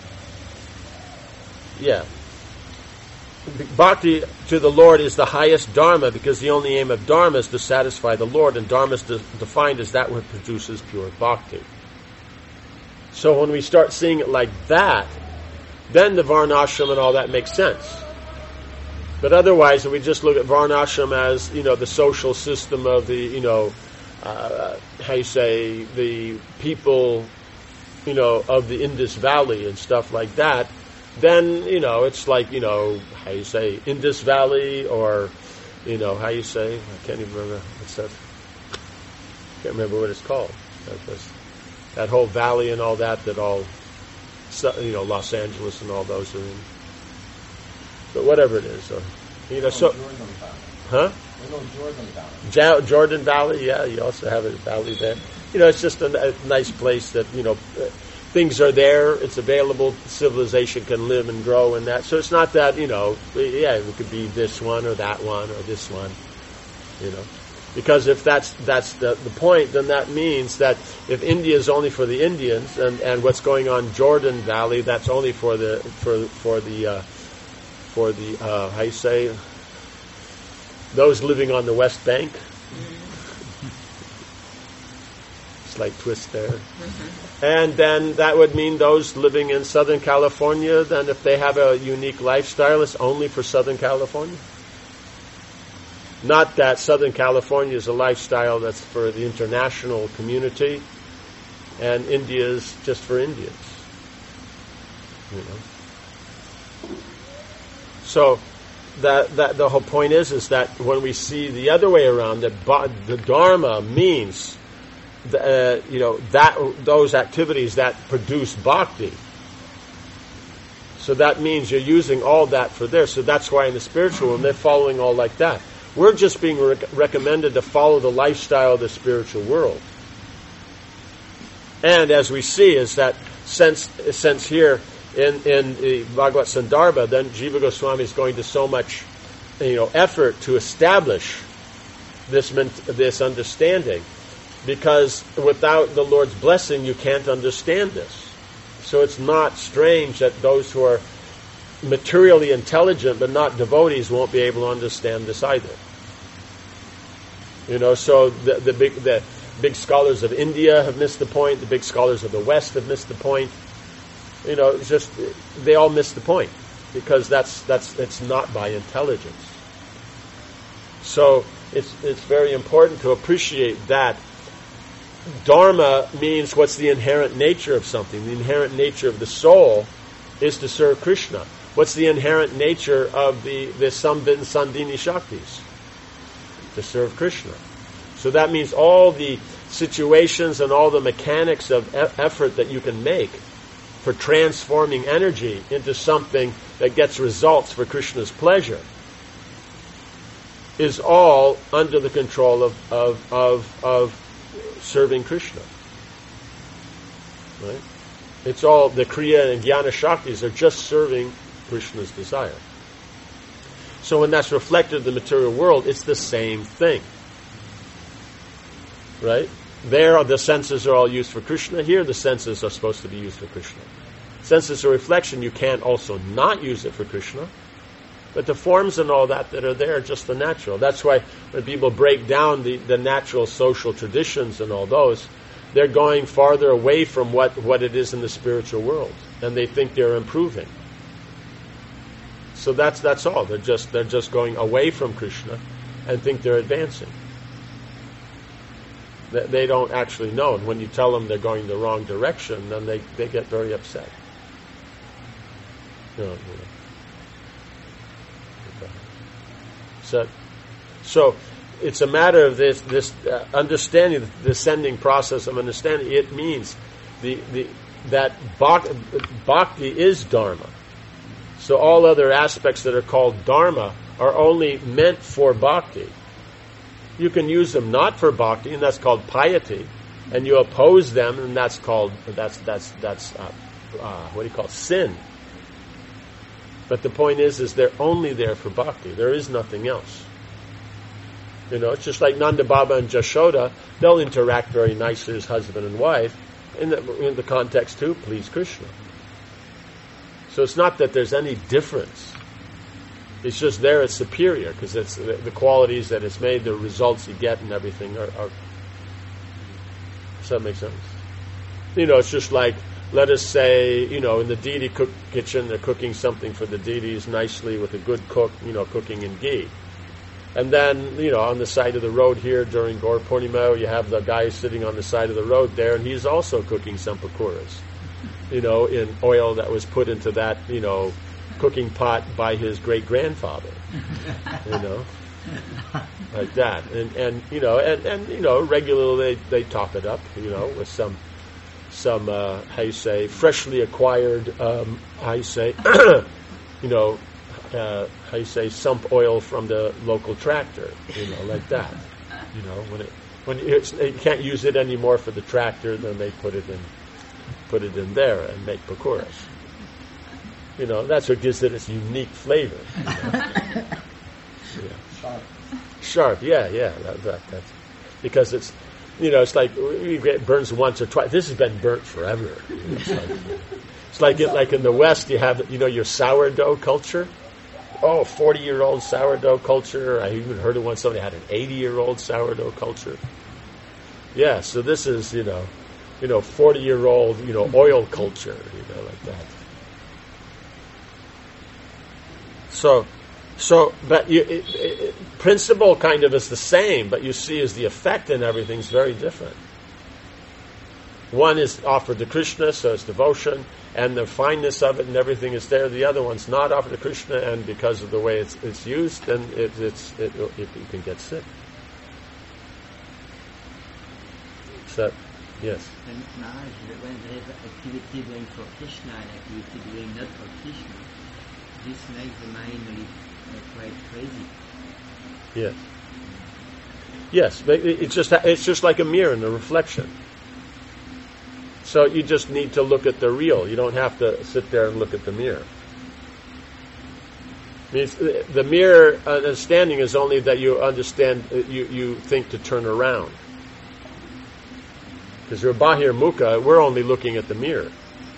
yeah. Bhakti to the Lord is the highest dharma, because the only aim of dharma is to satisfy the Lord, and dharma is de- defined as that which produces pure bhakti. So when we start seeing it like that, then the varnashram and all that makes sense. But otherwise, if we just look at varnashram as, you know, the social system of the, you know, uh, how you say, the people, you know, of the Indus Valley and stuff like that, then, you know, it's like, you know, how you say, Indus Valley, or, you know, how you say, I can't even remember, what's that? Can't remember what it's called. That was, that whole valley and all that, that all, you know, Los Angeles and all those are in. But whatever it is, uh, you know, so, huh? Jordan Valley. Ja- Jordan Valley, yeah, you also have a valley there. You know, it's just a, a nice place that, you know, uh, things are there, it's available, civilization can live and grow in that. So it's not that, you know, yeah, it could be this one or that one or this one, you know. Because if that's that's the, the point, then that means that if India is only for the Indians, and, and what's going on Jordan Valley, that's only for the for for the uh, for the uh, how you say those living on the West Bank. Slight twist there. Mm-hmm. And then that would mean those living in Southern California. Then, if they have a unique lifestyle, it's only for Southern California. Not that Southern California is a lifestyle that's for the international community, and India is just for Indians. You know. So that that the whole point is is that when we see the other way around, that ba- the Dharma means the, uh, you know that those activities that produce bhakti. So that means you're using all that for there. So that's why in the spiritual world they're following all like that. We're just being rec- recommended to follow the lifestyle of the spiritual world. And as we see is that since, since here in, in the Bhagavad Sandarbha, then Jiva Goswami is going to so much, you know, effort to establish this, this understanding, because without the Lord's blessing you can't understand this. So it's not strange that those who are materially intelligent but not devotees won't be able to understand this either. You know, so the, the big the big scholars of India have missed the point. The big scholars of the West have missed the point. You know, it's just they all miss the point because that's that's it's not by intelligence. So it's it's very important to appreciate that. Dharma means what's the inherent nature of something. The inherent nature of the soul is to serve Krishna. What's the inherent nature of the the Sambin Sandini Shaktis? To serve Krishna. So that means all the situations and all the mechanics of e- effort that you can make for transforming energy into something that gets results for Krishna's pleasure is all under the control of of of, of serving Krishna. Right? It's all the Kriya and Jnana Shaktis are just serving Krishna's desire. So when that's reflected in the material world, it's the same thing. Right? There, the senses are all used for Krishna. Here, the senses are supposed to be used for Krishna. Senses are reflection. You can't also not use it for Krishna. But the forms and all that that are there are just the natural. That's why when people break down the, the natural social traditions and all those, they're going farther away from what, what it is in the spiritual world. And they think they're improving. So that's that's all. They're just they're just going away from Krishna and think they're advancing. They, they don't actually know. And when you tell them they're going the wrong direction, then they, they get very upset. You know, you know. Okay. So, so it's a matter of this this uh, understanding, the descending process of understanding. It means the the that bhakti, bhakti is dharma. So all other aspects that are called dharma are only meant for bhakti. You can use them not for bhakti, and that's called piety, and you oppose them, and that's called that's that's that's uh, uh, what do you call it? Sin. But the point is, is they're only there for bhakti. There is nothing else. You know, it's just like Nanda Baba and Jashoda. They'll interact very nicely as husband and wife in the, in the context to please Krishna. So it's not that there's any difference. It's just there it's superior because it's the, the qualities that it's made, the results you get and everything are, are... Does that make sense? You know, it's just like, let us say, you know, in the deity cook kitchen, they're cooking something for the deities nicely with a good cook, you know, cooking in ghee. And then, you know, on the side of the road here during Gaur Purnima, you have the guy sitting on the side of the road there, and he's also cooking some pakoras. You know, in oil that was put into that, you know, cooking pot by his great-grandfather. You know, like that. And, and you know, and, and, you know, regularly they, they top it up, you know, with some some uh, how you say freshly acquired um, how you say you know uh, how you say sump oil from the local tractor, you know, like that. You know, when it when it's, you can't use it anymore for the tractor, then they put it in put it in there and make pakoras. You know, that's what gives it its unique flavor. You know? Yeah. Sharp. Sharp, yeah, yeah. That, that, that's because it's, you know, it's like you get burns once or twice. This has been burnt forever. You know, it's like, it's like, it, like in the West, you have, you know, your sourdough culture. Oh, forty-year-old sourdough culture. I even heard of one. Somebody had an eighty-year-old sourdough culture. Yeah, so this is, you know, you know, forty-year-old, you know, oil culture, you know, like that. So, so, but you, it, it, principle kind of is the same, but you see, as the effect in everything is very different. One is offered to Krishna, so it's devotion, and the fineness of it and everything is there. The other one's not offered to Krishna, and because of the way it's it's used, then it, it's it, it, you can get sick. So, yes. And Maharaj, when there is activity going for Krishna and activity going not for Krishna, this makes the mind really uh, quite crazy. Yes. Yes, but it- it's just it's just like a mirror and a reflection. So you just need to look at the real. You don't have to sit there and look at the mirror. I mean, it's- the mirror understanding is only that you understand, uh, you, you think to turn around. Because you're Bahir Mukha, we're only looking at the mirror.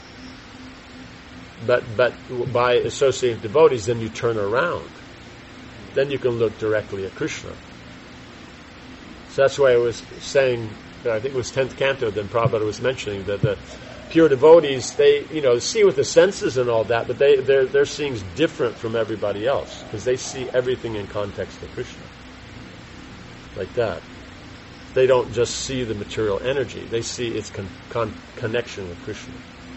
But but by associating devotees, then you turn around. Then you can look directly at Krishna. So that's why I was saying, I think it was tenth canto, then Prabhupada was mentioning that the pure devotees, they, you know, see with the senses and all that, but they, their, their seeing's different from everybody else, because they see everything in context of Krishna. Like that. They don't just see the material energy, they see its con- con- connection with Krishna.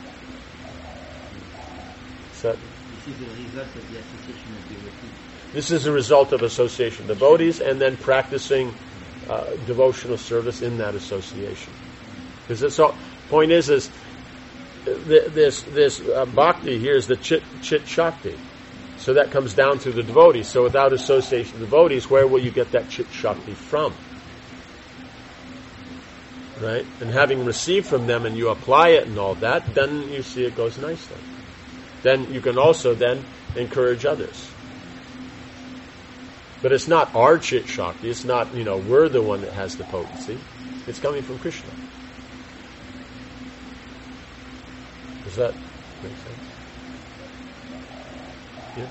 So, This is the result of the association of devotees. this is a result of association of devotees and then practicing uh, devotional service in that association. Because the so, point is, is th- this this uh, bhakti here is the chit, chit shakti. So that comes down through the devotees. So without association of devotees, where will you get that chit shakti from? Right? And having received from them and you apply it and all that, then you see it goes nicely. Then you can also then encourage others. But it's not our chit shakti. It's not, you know, we're the one that has the potency. It's coming from Krishna. Does that make sense? Yeah.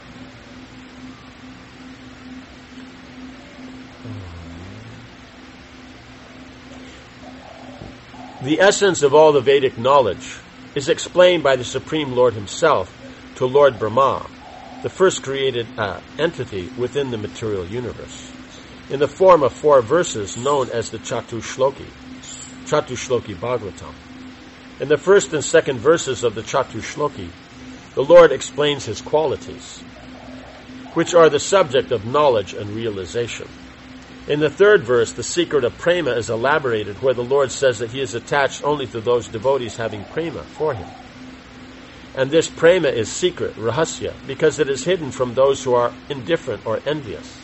The essence of all the Vedic knowledge is explained by the Supreme Lord himself to Lord Brahma, the first created uh, entity within the material universe, in the form of four verses known as the Chatushloki, Chatushloki Bhagavatam. In the first and second verses of the Chatushloki, the Lord explains his qualities, which are the subject of knowledge and realization. In the third verse, the secret of prema is elaborated, where the Lord says that he is attached only to those devotees having prema for him. And this prema is secret, rahasya, because it is hidden from those who are indifferent or envious.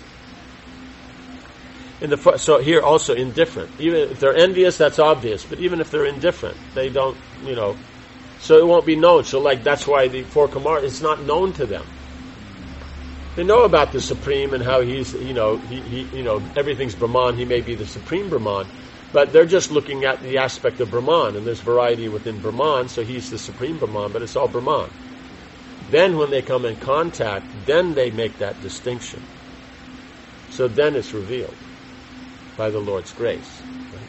In the so here also indifferent. Even if they're envious, that's obvious. But even if they're indifferent, they don't, you know, so it won't be known. So like that's why the four Kumar, it's not known to them. They know about the Supreme and how he's, you know, he, he, you know, everything's Brahman. He may be the Supreme Brahman, but they're just looking at the aspect of Brahman, and there's variety within Brahman. So he's the Supreme Brahman, but it's all Brahman. Then, when they come in contact, then they make that distinction. So then it's revealed by the Lord's grace.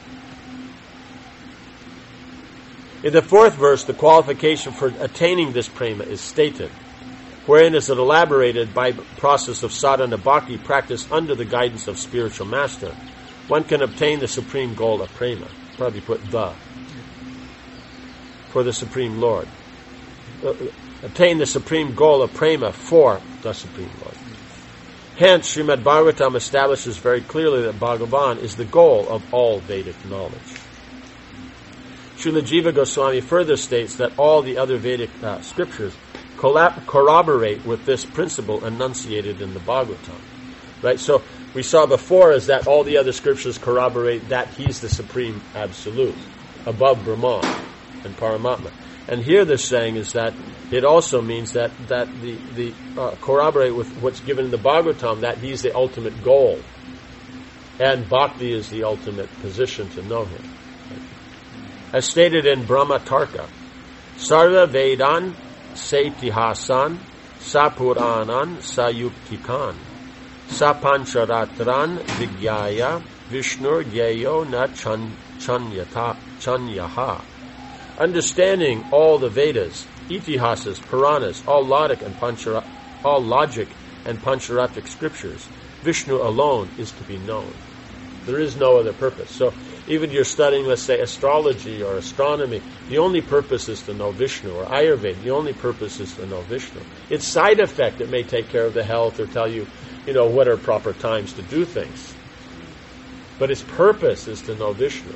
In the fourth verse, the qualification for attaining this prema is stated, wherein is it elaborated by process of sadhana bhakti practiced under the guidance of spiritual master. One can obtain the supreme goal of prema. Probably put the. For the Supreme Lord. Uh, obtain the supreme goal of prema for the Supreme Lord. Hence, Srimad Bhagavatam establishes very clearly that Bhagavan is the goal of all Vedic knowledge. Srila Jiva Goswami further states that all the other Vedic uh, scriptures collab- corroborate with this principle enunciated in the Bhagavatam. Right? So we saw before is that all the other scriptures corroborate that he's the supreme absolute, above Brahman and Paramatma. And here they're saying is that it also means that, that the, the uh, corroborate with what's given in the Bhagavatam, that he's the ultimate goal. And bhakti is the ultimate position to know him. As stated in Brahma Tarka, Sarva Vedan Saitihasan Sapuranan Sayuktikan Sapancharatran Vigyaya Vishnur Gyayo Na Chanyata Chanyaha. Understanding all the Vedas, Itihasas, Puranas, all logic and Panchara, all logic and Pancharatric scriptures, Vishnu alone is to be known. There is no other purpose. So even you're studying, let's say, astrology or astronomy, the only purpose is to know Vishnu, or Ayurveda, the only purpose is to know Vishnu. Its side effect, it may take care of the health or tell you, you know, what are proper times to do things. But its purpose is to know Vishnu.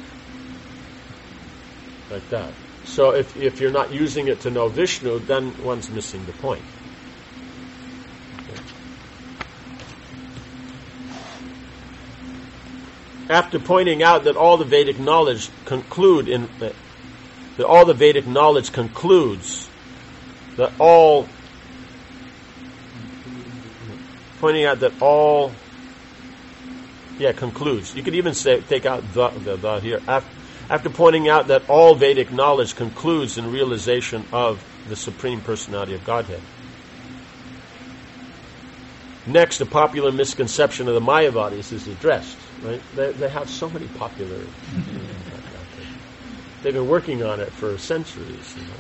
Like that. So if if you're not using it to know Vishnu, then one's missing the point. Okay. After pointing out that all the Vedic knowledge conclude in uh, that all the Vedic knowledge concludes that all pointing out that all yeah concludes. You could even say take out the the, the here after. After pointing out that all Vedic knowledge concludes in realization of the Supreme Personality of Godhead. Next, a popular misconception of the Mayavadis is addressed. Right? They, they have so many popular... They've been working on it for centuries. You know.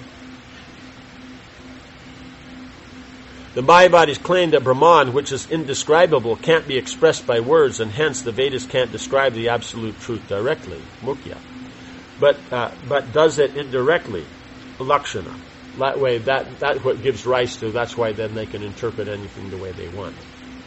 The Mayavadis claim that Brahman, which is indescribable, can't be expressed by words, and hence the Vedas can't describe the absolute truth directly, Mukhya. But uh, but does it indirectly, lakshana. That way, that that's what gives rise to. That's why then they can interpret anything the way they want.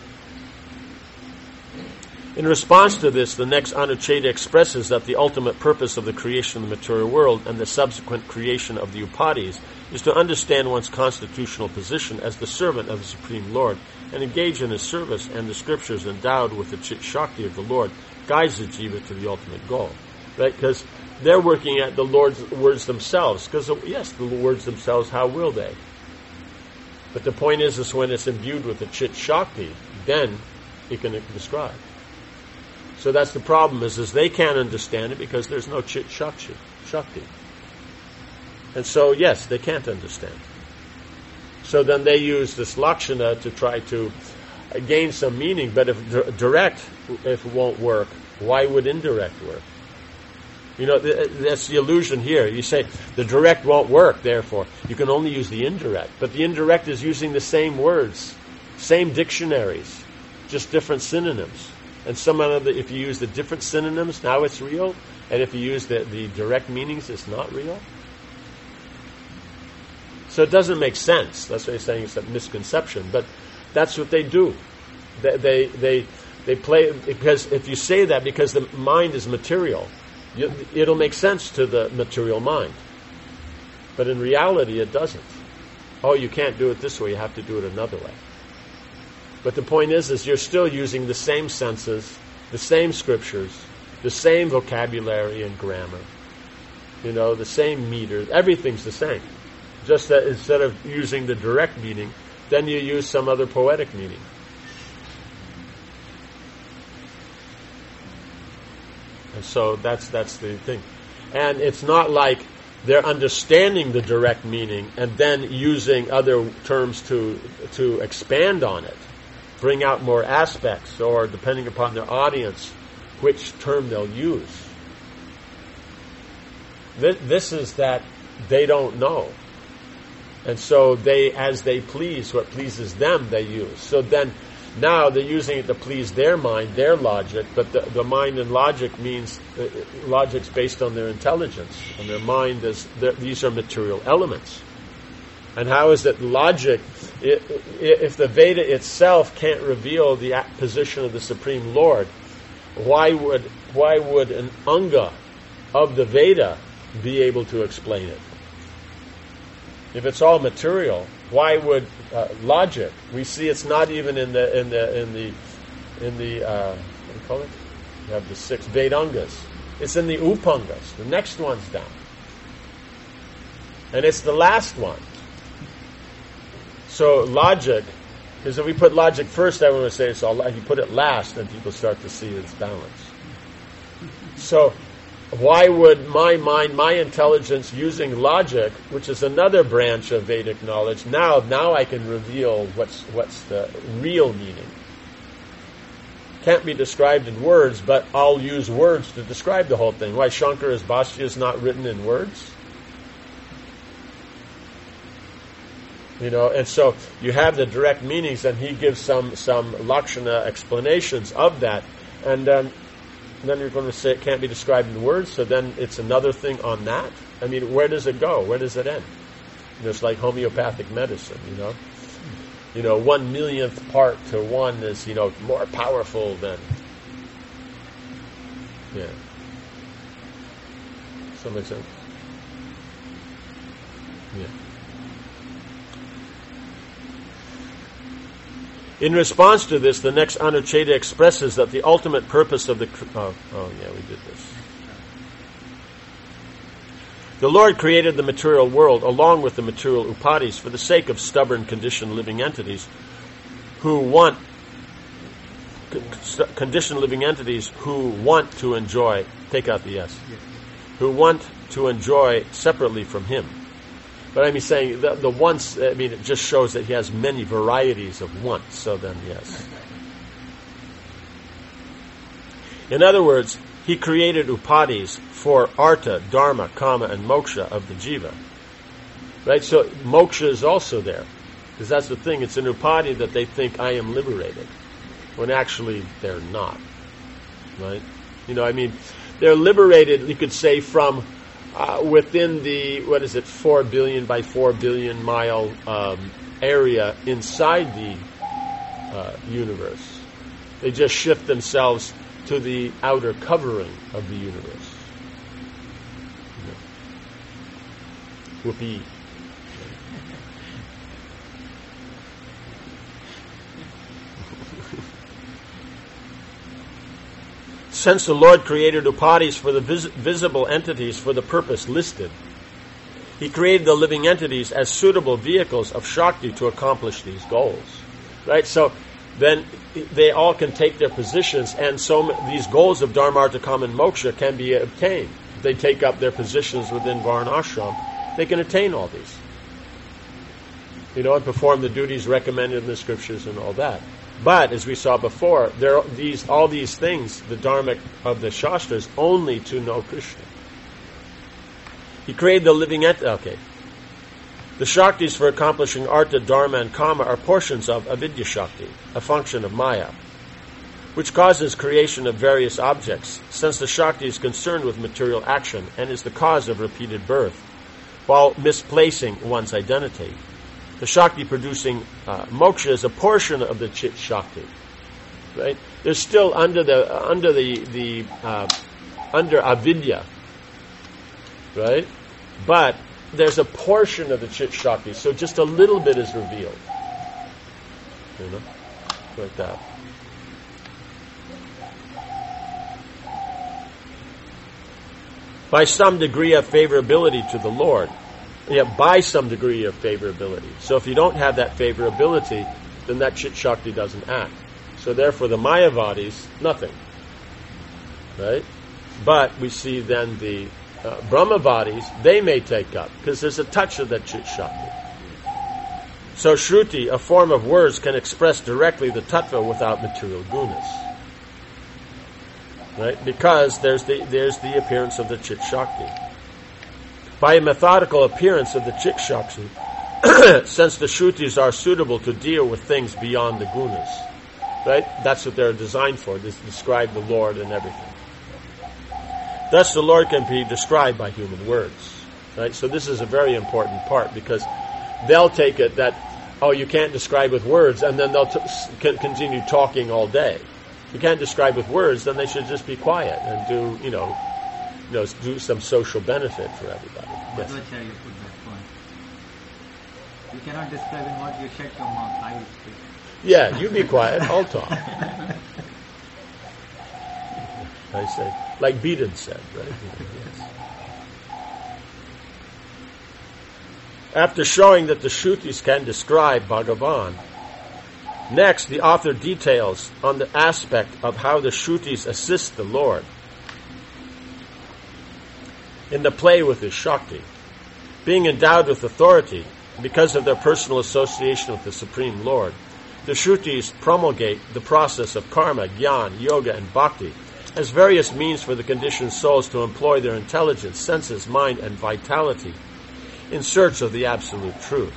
In response to this, the next Anucheda expresses that the ultimate purpose of the creation of the material world and the subsequent creation of the upadis is to understand one's constitutional position as the servant of the Supreme Lord and engage in his service, and the scriptures endowed with the chit shakti of the Lord guides the jiva to the ultimate goal. Right? Because they're working at the Lord's words themselves. Because, yes, the words themselves, how will they? But the point is, is when it's imbued with the chit shakti, then it can describe. So that's the problem, is, is they can't understand it because there's no chit shakti. And so, yes, they can't understand. So then they use this lakshana to try to gain some meaning. But if direct, if it won't work, why would indirect work? You know, that's the illusion here. You say the direct won't work, therefore you can only use the indirect. But the indirect is using the same words, same dictionaries, just different synonyms. And some of the, if you use the different synonyms, now it's real. And if you use the, the direct meanings, it's not real. So it doesn't make sense. That's why he's saying it's a misconception. But that's what they do. They they they, they play, because if you say that, because the mind is material, it'll make sense to the material mind. But in reality, it doesn't. Oh, you can't do it this way, you have to do it another way. But the point is, is you're still using the same senses, the same scriptures, the same vocabulary and grammar, you know, the same meter, everything's the same. Just that instead of using the direct meaning, then you use some other poetic meaning. And so that's that's the thing. And it's not like they're understanding the direct meaning and then using other terms to to expand on it, bring out more aspects, or depending upon their audience, which term they'll use. This, this is that they don't know. And so they, as they please, what pleases them, they use. So then, now they're using it to please their mind, their logic, but the, the mind and logic means, uh, logic's based on their intelligence, and their mind is, these are material elements. And how is it logic, if the Veda itself can't reveal the position of the Supreme Lord, why would, why would an Anga of the Veda be able to explain it. If it's all material, why would uh, logic? We see it's not even in the in the in the in the uh, what do you call it? You have the six Vedangas. It's in the Upangas. The next one's down, and it's the last one. So logic, because if we put logic first, everyone would say it's all. If you put it last, then people start to see its balance. So, why would my mind, my intelligence, using logic, which is another branch of Vedic knowledge, now now I can reveal what's what's the real meaning. Can't be described in words, but I'll use words to describe the whole thing. Why Shankara's Bhashya is not written in words? You know, and so you have the direct meanings, and he gives some some lakshana explanations of that, and then then you're going to say it can't be described in words. So then it's another thing on that. I mean, where does it go? Where does it end? You know, it's like homeopathic medicine. You know, you know, one millionth part to one is you know more powerful than yeah. Does that make sense? Yeah. In response to this, the next Anucheda expresses that the ultimate purpose of the... Oh, oh, yeah, we did this. The Lord created the material world along with the material upadis for the sake of stubborn conditioned living entities who want... Conditioned living entities who want to enjoy... Take out the S. Yes. Who want to enjoy separately from Him. But I'm saying the, the wants, I mean, it just shows that he has many varieties of wants, so then yes. In other words, he created upadis for artha, dharma, kama, and moksha of the jiva. Right? So moksha is also there. Because that's the thing, it's an upadi that they think I am liberated. When actually they're not. Right? You know, I mean, they're liberated, you could say, from... Uh, within the, what is it, four billion by four billion mile um, area inside the uh, universe. They just shift themselves to the outer covering of the universe. Yeah. Whoopee. Since the Lord created upadis for the vis- visible entities for the purpose listed, He created the living entities as suitable vehicles of Shakti to accomplish these goals. Right? So then they all can take their positions, and so these goals of Dharma, Artha, Kama, and Moksha can be obtained. If they take up their positions within Varna Ashram, they can attain all these. You know, and perform the duties recommended in the scriptures and all that. But, as we saw before, there are these all these things, the dharma of the Shastras, only to know Krishna. He created the living entity. Okay. The Shaktis for accomplishing Artha, Dharma, and Kama are portions of Avidya Shakti, a function of Maya, which causes creation of various objects, since the Shakti is concerned with material action and is the cause of repeated birth, while misplacing one's identity. The Shakti producing uh, moksha is a portion of the Chit Shakti, right? They're still under the uh, under the the uh, under avidya, right? But there's a portion of the Chit Shakti, so just a little bit is revealed, you know, like that. By some degree of favorability to the Lord. Yeah, by some degree of favorability. So if you don't have that favorability, then that Chit Shakti doesn't act. So therefore the Mayavadis, nothing. Right? But we see then the uh, Brahmavadis, they may take up, because there's a touch of that Chit Shakti. So Shruti, a form of words, can express directly the tattva without material gunas. Right? Because there's the there's the appearance of the Chit Shakti. By a methodical appearance of the Chit Shakti, since the Shrutis are suitable to deal with things beyond the gunas. Right? That's what they're designed for, to describe the Lord and everything. Thus the Lord can be described by human words. Right? So this is a very important part, because they'll take it that, oh, you can't describe with words, and then they'll t- can continue talking all day. If you can't describe with words, then they should just be quiet and do, you know, you know, do some social benefit for everybody. Yes. Madhvacharya put that point. You cannot describe in what you shut your mouth. I will speak. Yeah, you be quiet. I'll talk. I say, like Beaton said, right? Yes. After showing that the Shrutis can describe Bhagavan, next the author details on the aspect of how the Shrutis assist the Lord in the play with his Shakti. Being endowed with authority because of their personal association with the Supreme Lord, the Shrutis promulgate the process of karma, jnana, yoga, and bhakti as various means for the conditioned souls to employ their intelligence, senses, mind, and vitality in search of the absolute truth.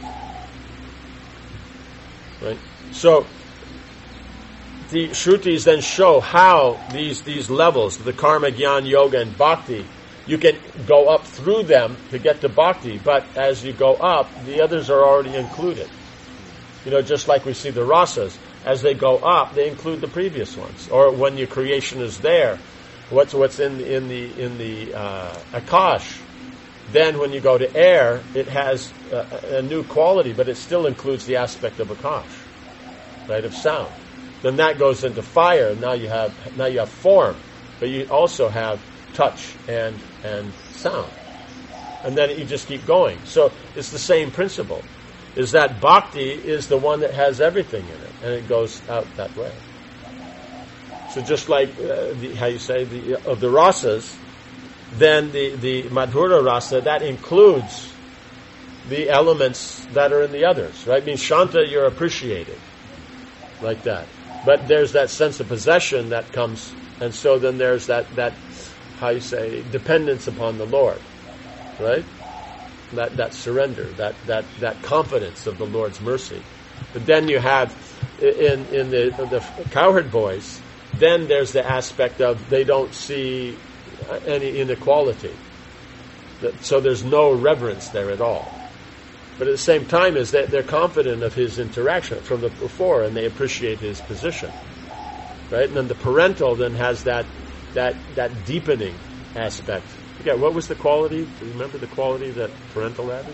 Right? So, the Shrutis then show how these, these levels, the karma, jnana, yoga, and bhakti, you can go up through them to get to bhakti, but as you go up, the others are already included. You know, just like we see the rasas, as they go up, they include the previous ones. Or when your creation is there, what's what's in in the in the uh, akash. Then when you go to air, it has a, a new quality, but it still includes the aspect of akash, right, of sound. Then that goes into fire, and now you have now you have form, but you also have touch and and sound, and then you just keep going. So it's the same principle. Is that bhakti is the one that has everything in it, and it goes out that way. So just like uh, the, how you say the of the rasas, then the the madhura rasa that includes the elements that are in the others, right? I mean, shanta, you're appreciated like that, but there's that sense of possession that comes, and so then there's that that how you say dependence upon the Lord, right? That that surrender, that, that, that confidence of the Lord's mercy. But then you have in in the the cowherd boys, then there's the aspect of they don't see any inequality. So there's no reverence there at all. But at the same time is that they're confident of his interaction from the before, and they appreciate his position. Right? And then the parental then has that that that deepening aspect. Okay, what was the quality? Do you remember the quality that parental added?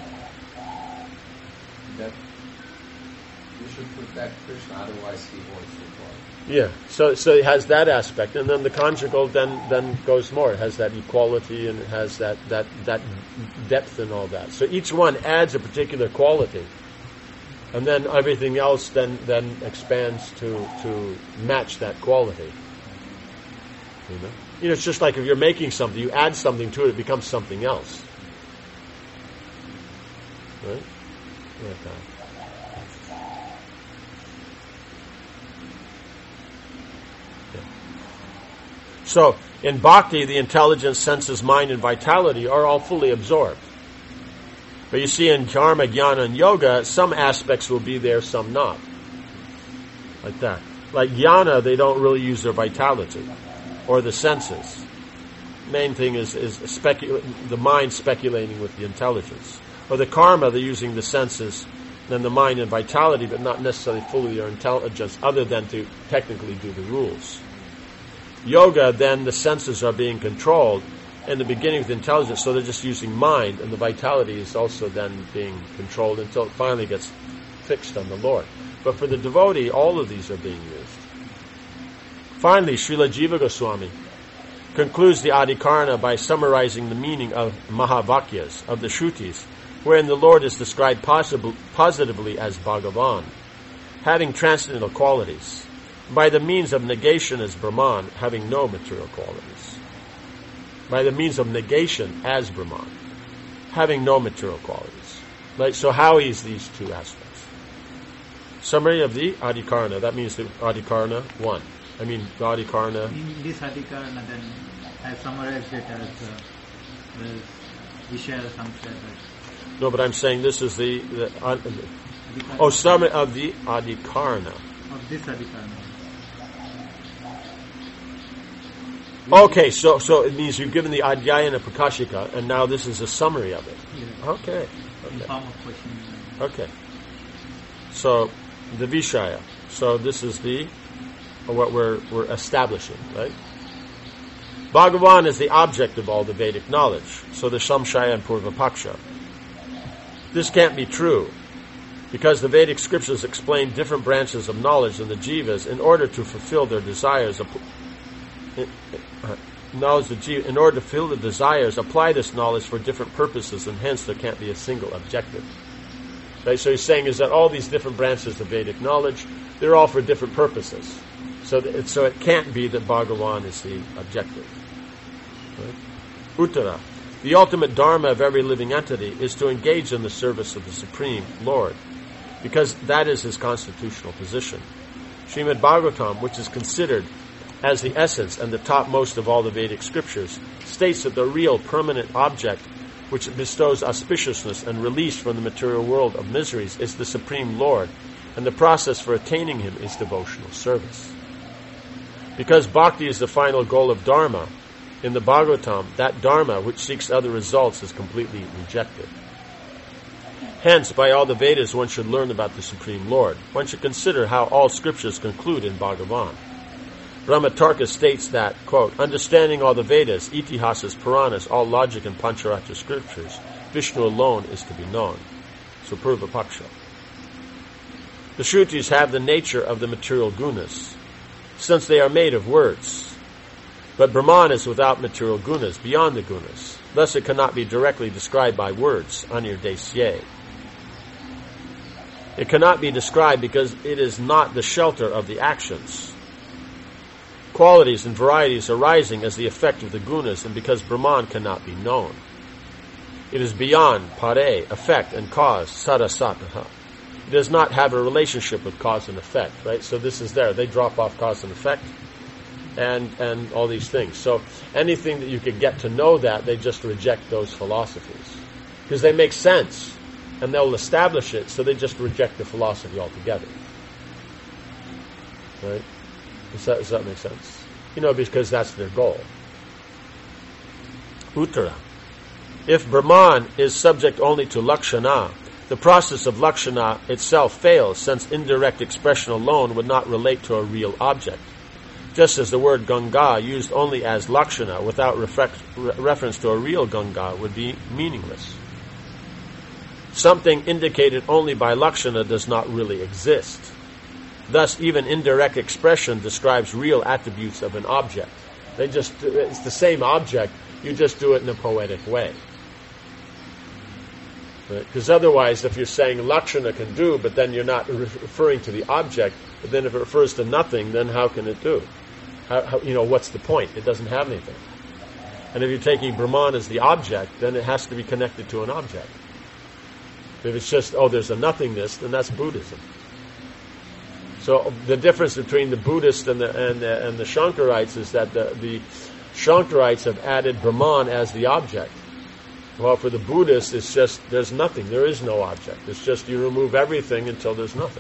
That you should protect Krishna, otherwise he won't support. Yeah, so so it has that aspect, and then the conjugal then then goes more. It has that equality, and it has that that that depth and all that. So each one adds a particular quality, and then everything else then then expands to to match that quality. You know? You know, it's just like if you're making something, you add something to it, it becomes something else. Right? Like that. Yeah. So, in bhakti, the intelligence, senses, mind, and vitality are all fully absorbed. But you see, in karma, jnana, and yoga, some aspects will be there, some not. Like that. Like jnana, they don't really use their vitality. Or the senses. Main thing is is specu- the mind speculating with the intelligence. Or the karma, they're using the senses, then the mind and vitality, but not necessarily fully their intelligence, other than to technically do the rules. Yoga, then the senses are being controlled in the beginning with intelligence, so they're just using mind, and the vitality is also then being controlled until it finally gets fixed on the Lord. But for the devotee, all of these are being used. Finally, Srila Jiva Goswami concludes the Adhikarana by summarizing the meaning of Mahavakyas, of the Shrutis, wherein the Lord is described possib- positively as Bhagavan, having transcendental qualities, by the means of negation as Brahman, having no material qualities. By the means of negation as Brahman, having no material qualities. Like, so how is these two aspects? Summary of the Adhikarana, that means the Adhikarana one. I mean, the Adhikarana. In this Adhikarana, then, I summarized it as, uh, as Vishaya Samshaya. No, but I'm saying this is the, the uh, oh, summary of the Adhikarana. Of this Adhikarana. Okay, so so it means you've given the Adhyayana Prakashika, and now this is a summary of it. Yeah. Okay. In Okay. form of question. Okay. So the Vishaya. So this is the what we're we're establishing, right? Bhagavan is the object of all the Vedic knowledge, so there's Samshaya and Purvapaksha. This can't be true, because the Vedic scriptures explain different branches of knowledge in the jivas in order to fulfill their desires. Knowledge of jiva, in order to fulfill the desires, apply this knowledge for different purposes, and hence there can't be a single objective. Right? So he's saying is that all these different branches of Vedic knowledge, they're all for different purposes. So, that it, so it can't be that Bhagavan is the objective. Right? Uttara. The ultimate dharma of every living entity is to engage in the service of the Supreme Lord, because that is his constitutional position. Srimad Bhagavatam, which is considered as the essence and the topmost of all the Vedic scriptures, states that the real permanent object which bestows auspiciousness and release from the material world of miseries is the Supreme Lord, and the process for attaining him is devotional service. Because bhakti is the final goal of dharma, in the Bhagavatam, that dharma which seeks other results is completely rejected. Hence, by all the Vedas, one should learn about the Supreme Lord. One should consider how all scriptures conclude in Bhagavan. Brahmatarka states that, quote, understanding all the Vedas, Itihasas, Puranas, all logic and Pancharatra scriptures, Vishnu alone is to be known. So Purvapaksha. The Shrutis have the nature of the material gunas, since they are made of words. But Brahman is without material gunas, beyond the gunas. Thus it cannot be directly described by words, anirdesye. It cannot be described because it is not the shelter of the actions. Qualities and varieties arising as the effect of the gunas, and because Brahman cannot be known. It is beyond pare, effect, and cause, sarasataha. It does not have a relationship with cause and effect, right? So this is there. They drop off cause and effect and and all these things. So anything that you could get to know that, they just reject those philosophies. Because they make sense, and they'll establish it, so they just reject the philosophy altogether. Right? Does that, does that make sense? You know, because that's their goal. Uttara. If Brahman is subject only to lakshana, the process of lakshana itself fails, since indirect expression alone would not relate to a real object. Just as the word Ganga, used only as lakshana, without refer- reference to a real Ganga, would be meaningless. Something indicated only by lakshana does not really exist. Thus, even indirect expression describes real attributes of an object. They just, it's the same object, you just do it in a poetic way. Because right? Otherwise, if you're saying lakshana can do, but then you're not re- referring to the object, but then if it refers to nothing, then how can it do? How, how, you know, what's the point? It doesn't have anything. And if you're taking Brahman as the object, then it has to be connected to an object. If it's just, oh, there's a nothingness, then that's Buddhism. So the difference between the Buddhists and the and the, and the Shankarites is that the, the Shankarites have added Brahman as the object. Well, for the Buddhists, it's just, there's nothing. There is no object. It's just you remove everything until there's nothing.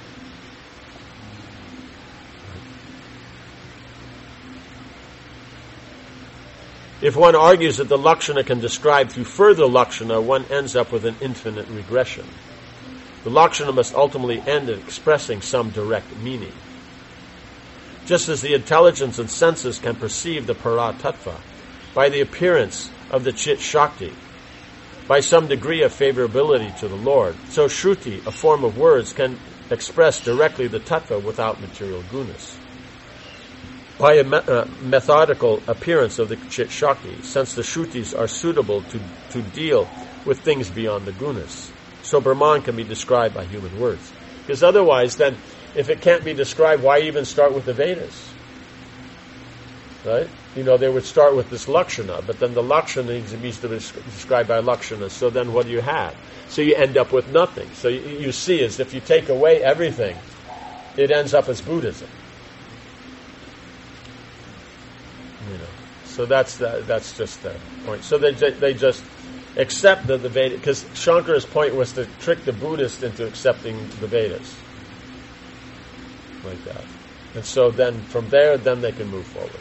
If one argues that the lakshana can describe through further lakshana, one ends up with an infinite regression. The lakshana must ultimately end in expressing some direct meaning. Just as the intelligence and senses can perceive the para tattva by the appearance of the chit shakti, by some degree of favorability to the Lord, so shruti, a form of words, can express directly the tattva without material gunas. By a me- uh, methodical appearance of the chit shakti, since the shrutis are suitable to, to deal with things beyond the gunas. So Brahman can be described by human words. Because otherwise, then, if it can't be described, why even start with the Vedas? Right? You know, they would start with this lakshana, but then the lakshana needs to be described by lakshana, so then what do you have? So you end up with nothing. So you, you see, as if you take away everything, it ends up as Buddhism. You know, so that's the, that's just the point. So they they just accept the, the Vedas, because Shankara's point was to trick the Buddhist into accepting the Vedas, like that. And so then from there, then they can move forward.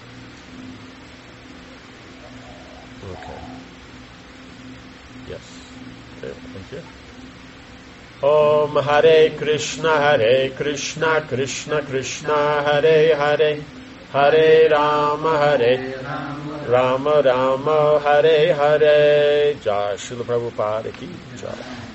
Okay. Yes. Okay, thank you. Om Hare Krishna, Hare Krishna, Krishna Krishna, Hare Hare, Hare Rama, Hare Rama Rama Hare Hare. Jai Srila Prabhupada ki jai.